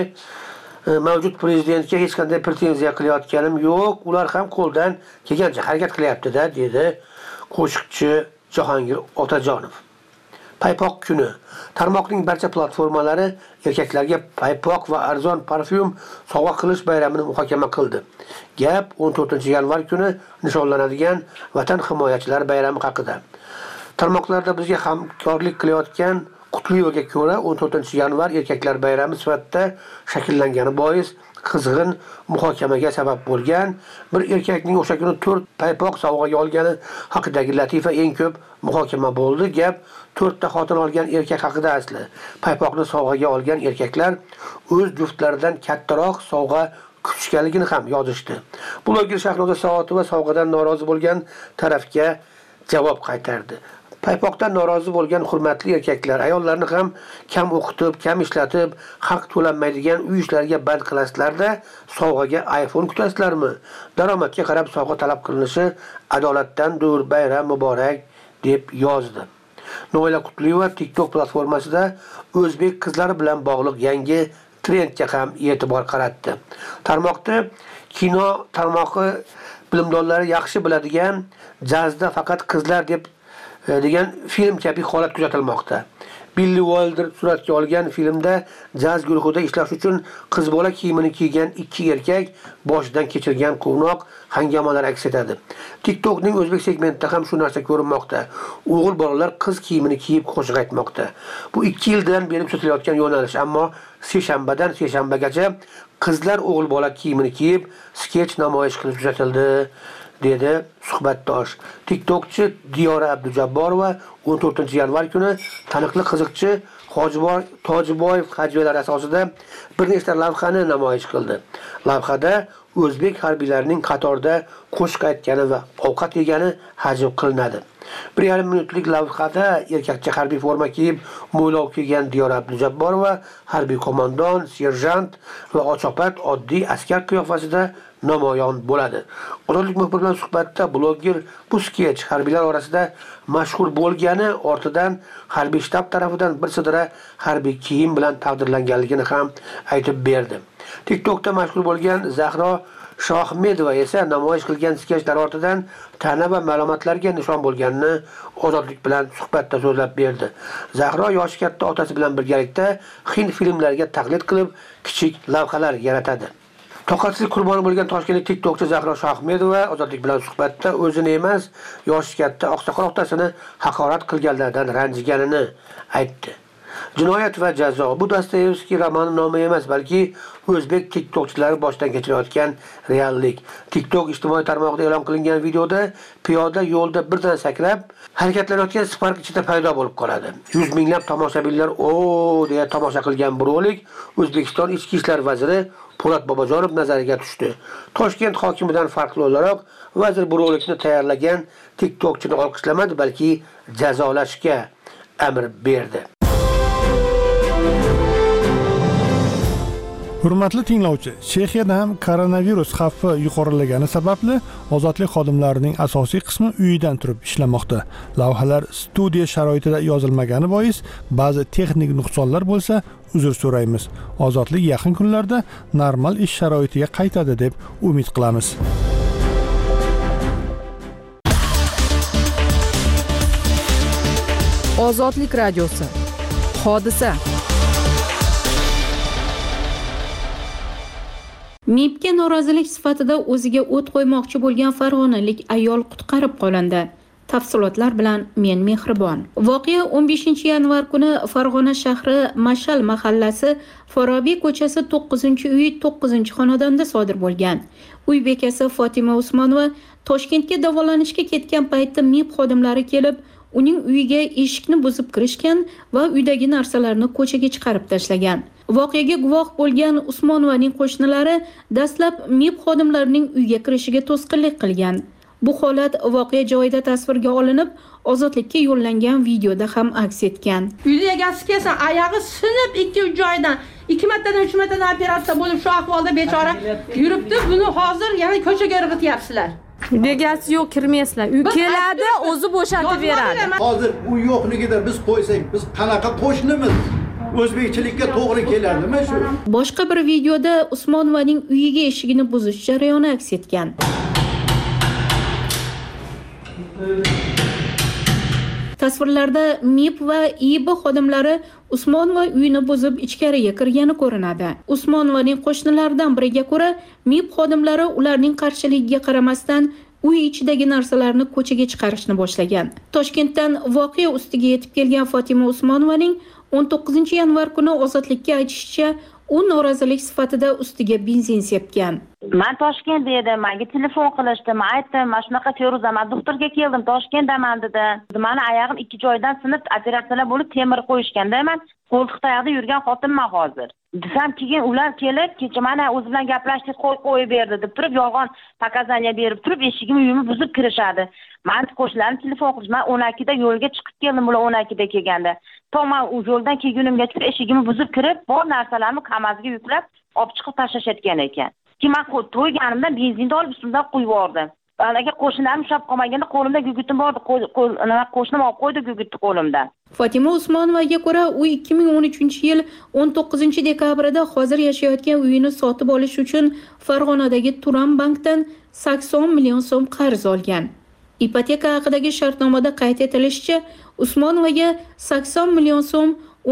mavjud prezidentga hech qanday pretenziya qilayotganim yo'q. Ular ham qo'ldan kelgancha harakat qilyapti-da, dedi qo'shiqchi Jahongir Otajonov. Paypoq kuni. Tarmoqning barcha platformalari erkaklarga paypoq va arzon parfyum sovg'a qilish bayramini muhokama qildi. Gap 14-yanvar kuni nishonlanadigan Vatan himoyachilari bayrami haqida. Tarmoqlarda bizga hamkorlik qilayotgan Qutliyevga ko'ra 14-yanvar erkaklar bayrami sifatida shakllangani bois qizg'in muhokamaga sabab bo'lgan. Bir erkakning o'sha kuni 4 paypoq sovg'aga olgani haqidagi latifa eng ko'p muhokama bo'ldi. Gap 4 ta xotin olgan erkak haqida asli. Paypoqni sovg'aga olgan erkaklar o'z juftlaridan kattaroq sovg'a kutishganligini ham yozishdi. Bloger Shahnoza Saotova sovg'adan norozi bo'lgan tarafga javob qaytardi. Paypoqdan norozi bo'lgan hurmatli erkaklar, ayollarni ham kam o'qitib, kam ishlatib, haq to'lanmaydigan uy ishlariga band qilasizlar-da, sovg'aga iPhone kutasizlarmi? Daromadga qarab sovg'a talab qilinishi adolatdandir, bayram muborak, deb yozdi. Noila Qutliyeva TikTok platformasida o'zbek qizlari bilan bog'liq yangi trendga ham e'tibor qaratdi. Tarmoqda kino tarmoqi bilimdonlari yaxshi biladigan jazda faqat qizlar degan film kabi holat kuzatilmoqda. Billy Wilder suratga olgan filmda jaz guruhida ishlash uchun qiz bola kiyimini kiygan 2 erkak boshidan kechirgan quvnoq hangamalar aks etadi. TikTokning o'zbek segmentida ham shu narsa ko'rinmoqda. O'g'il bolalar qiz kiyimini kiyib qo'shiq aytmoqda. Bu 2 yildan beri kuzatilayotgan yo'nalish, ammo seshanbadan seshanbagacha qizlar o'g'il bola kiyimini kiyib sketch namoyish qilib kuzatildi, dedi suhbatdosh. TikTokchi Diyora Abdujabborova 14-yanvar kuni taniqli qiziqchi Tojiboyev hajvalari asosida bir nechta lavhani namoyish qildi. Lavhada o'zbek harbiylarining qatorda qo'shiq aytgani va ovqat yegani hajv qilinadi. 1,5 minutlik lavhada erkakcha harbiy forma kiyib, mo'ylov kiygan Diyora Abdujabborova harbiy qo'mondon, serjant va ochopat oddiy askar qiyofasida namoyon bo'ladi. Ozodlik muxbiri bilan suhbatda bloger bu sketch harbiylar orasida mashhur bo'lgani ortidan harbiy shtab tarafidan bir sidra harbiy kiyim bilan taqdirlanganligini ham aytib berdi. TikTokda mashhur bo'lgan Zahro Shohmedova esa namoyish qilgan sketchlar ortidan tana va ma'lumotlarga nishon bo'lganini Ozodlik bilan suhbatda so'zlab berdi. Zahro yoshi katta otasi bilan birgalikda hind filmlariga taqlid qilib, kichik lavhalar yaratadi. Toqatsizlik qurboni bo'lgan toshkentlik TikTokchi Zahro Shohmedova Ozodlik bilan suhbatda o'zini emas, yoshi katta oqsoqol otasini haqorat qilganlardan ranjiganini aytdi. Jinoyat va jazo bu Dostoyevskiy romani nomi emas, balki o'zbek tiktokchilari boshdan kechirayotgan reallik. TikTok ijtimoiy tarmog'ida e'lon qilingan videoda piyoda yo'lda birdan sakrab harakatlanayotgan Spark ichida paydo bo'lib qoladi. Yuz minglab tomoshabinlar "O" deya tomosha qilgan bu rolik O'zbekiston Ichki ishlar vaziri Po'lat Bobojonov nazariga tushdi. Toshkent hokimidan farqli o'laroq vazir bu rolikni tayyorlagan TikTokchini olqishlamadi, balki jazolashga amr berdi. Hurmatli tinglovchi, Chexiyada ham koronavirus xavfi yuqorilagani sababli ozodlik xodimlarining asosiy qismi uyidan turib ishlamoqda. Lavhalar studiya sharoitida yozilmagani bois ba'zi texnik nuqsonlar bo'lsa, uzr so'raymiz. Ozodlik yaqin kunlarda normal ish sharoitiga qaytadi deb umid qilamiz. Ozodlik radiosi. Hodisa. MIBga norozilik sifatida o'ziga o't qo'ymoqchi bo'lgan farg'onalik ayol qutqarib qolindi. Tafsilotlar bilan men Mehribon. Voqea 15-yanvar kuni Farg'ona shahri Mashal mahallasi Forobiy ko'chasi 9-uy 9-xonadonda sodir bo'lgan. Uy bekasi Fotima Usmonova Toshkentga davolanishga ketgan paytda MIB xodimlari kelib, uning uyiga eshikni buzib kirishgan va uydagi narsalarni ko'chaga chiqarib tashlagan. Voqeaga guvoh bo'lgan Usmonovaning qo'shnilari dastlab MIB xodimlarining uyga kirishiga to'sqinlik qilgan. Bu holat voqea joyida tasvirga olinib, ozodlikka yo'llangan videoda ham aks etgan. Uyda egasi kelsa, oyog'i sinib 2 joydan 2 martadan 3 martadan operatsiya bo'lib shu ahvolda bechora yuribdi. Buni hozir yana ko'chaga irg'ityapsizlar. Begasi yo'q, kirmaysizlar. Uy keladi, o'zi bo'shatib beradi. Hozir u yo'qligida biz qo'ysak, biz qanaqa qo'shnimiz? O'zbekchilikka to'g'ri keladimi shu? Boshqa bir videoda Usmonovaning uyiga eshigini buzish jarayoni aks etgan. Tasvirlarda MIB va IB xodimlari Usmonova uyini buzib ichkariga kirgani ko'rinadi. Usmonovaning qo'shnilaridan biriga ko'ra, MIB xodimlari ularning qarshiligiga qaramasdan uy ichidagi narsalarni ko'chaga chiqarishni boshlagan. Toshkentdan voqea ustiga yetib kelgan Fotima Usmonovaning 19-yanvar kuni ozodlikka aytishicha, u norozilik sifatida ustiga benzin sepgan. Men Toshkentda edim, menga telefon qilishdi. Men aytdim, "Mana shunaqa Feruza, men doktorga keldim, Toshkentdaman" dedi. Meni oyog'im 2 joydan sinib, operatsiyalar bo'lib temir qo'yishganda, men qo'ltiq tayoqda yurgan xotinman hozir. Desam, keyin ular kelib, "Kecha mana o'zi bilan gaplashdik, qo'yib berdi" deb turib, yolg'on pokazaniya berib turib, eshigimni uyimni buzib kirishadi. Men qo'shnilarim telefon qilib, men 12da yo'lga chiqib keldim, bular 12da kelganda. Men u yo'ldan kelgunimgacha eshigimni buzib kirib, bor narsalarimni kamazga yuklab, olib chiqib tashlashayotgan ekan. Keyin men to'yganimdan benzinni olib ustimdan qo'yib yubordim. Anaga qo'shnilarim ushlab qolmaganda qo'limda gugutim bordi, qo'shnim olib qo'ydi gugutni qo'limdan. Fatima Usmonovaga ko'ra, u 2013-yil 19-dekabrida hozir yashayotgan uyini sotib olish uchun Farg'onadagi Turan bankdan 80 million so'm qarz olgan. Ipoteka haqidagi shartnomada qayd etilishicha, Usmonovaga 80 million so'm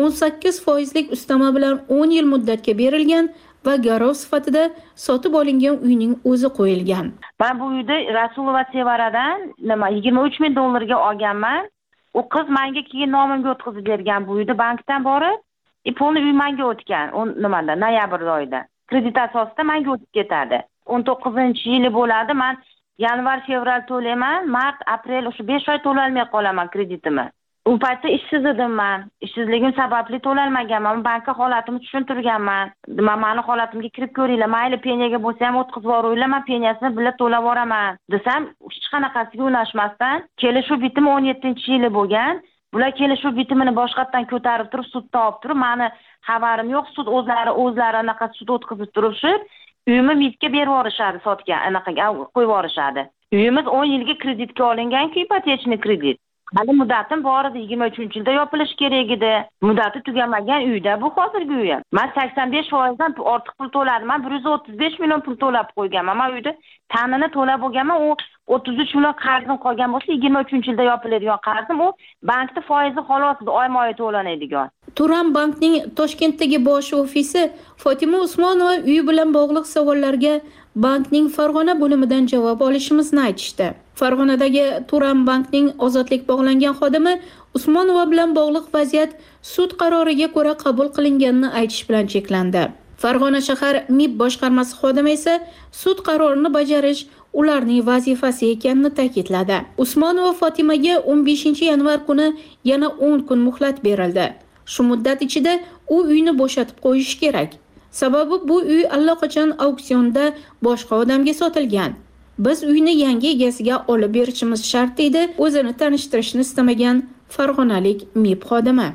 18% ustama bilan 10 yil muddatga berilgan va garov sifatida sotib olingan uyning o'zi qo'yilgan. Men bu uyni Rasulova Sevaradan $23 ming olganman. U qiz menga keyin nomimga o'tkazib bergan bu uyni bankdan borib, pulni uy menga o'tgan. Noyabr oyida. Kredit asosida menga o'tib ketadi. 19-yili bo'ladi. Men yanvar, fevral to'layman, mart, aprel o'sha 5 oy to'lolmay qolaman kreditimni. U paytda ishsiz edim men. Ishsizligim sababli to'lolmaganman. Bankka holatimni tushuntirganman. Meni holatimga kirib ko'ringlar. Mayli penyaga bo'lsa ham o'tkazib yuboringlar, men penyasini birga to'lab yuboraman. Desam, hech qanaqasiga unashmasdan, kelishuv bitimi 17-yili bo'lgan. Bular kelishuv bitimini boshqatdan ko'tarib turib, sudda olib turib, meni xabarim yo'q, sud o'zlari anaqa sud o'tkazib turishib, uyimni MIBga berib yuborishadi, sotgan, anaqaga qo'yib yuborishadi. Uyimiz 10 yilga kreditga olingan-ku, ipotechniy kredit. Hali muddatim bor edi, 23-yilda yopilish kerak edi. Muddati tugamagan uyda bu hozirgi uyim. Men 85%dan ortiq pul to'ladim. Men 135 million pul to'lab qo'yganman. Men uyda ta'minini to'lab bo'lganman. U 33 million qarzim qolgan bo'lsa, 23-yilda yopiladigan qarzim u bankda foizi xolos oyma-oy to'lanadigan. Turan bankning Toshkentdagi bosh ofisi Fotima Usmonova uyi bilan bog'liq savollarga bankning Farg'ona bo'limidan javob olishimizni aytishdi. Farg'onadagi Turan bankning ozodlik bog'langan xodimi Usmonova bilan bog'liq vaziyat sud qaroriga ko'ra qabul qilinganini aytish bilan cheklandi. Farg'ona shahar MIB boshqarmasi xodimi esa sud qarorini bajarish ularning vazifasi ekanini ta'kidladi. Usmonova Fotimaga 15-yanvar kuni yana 10 kun muhlat berildi. Shu muddat ichida u uyni bo'shatib qo'yish kerak. Sababi bu uy allaqachon auksionda boshqa odamga sotilgan. Biz uyni yangi egasiga olib berishimiz shart deydi o'zini tanishtirishni istamagan farg'onalik MIB xodimi.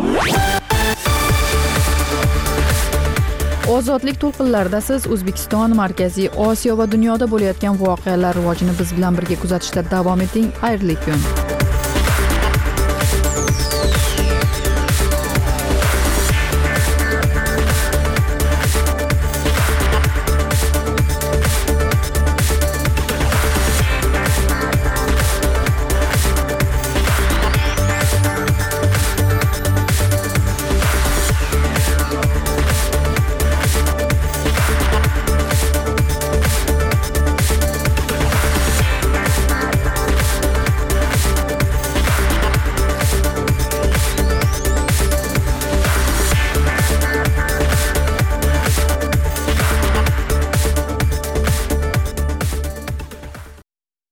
Ozodlik to'lqinlarida siz O'zbekiston, Markaziy Osiyo va dunyoda bo'layotgan voqealar rivojini biz bilan birga kuzatishda davom eting. Xayrli kun.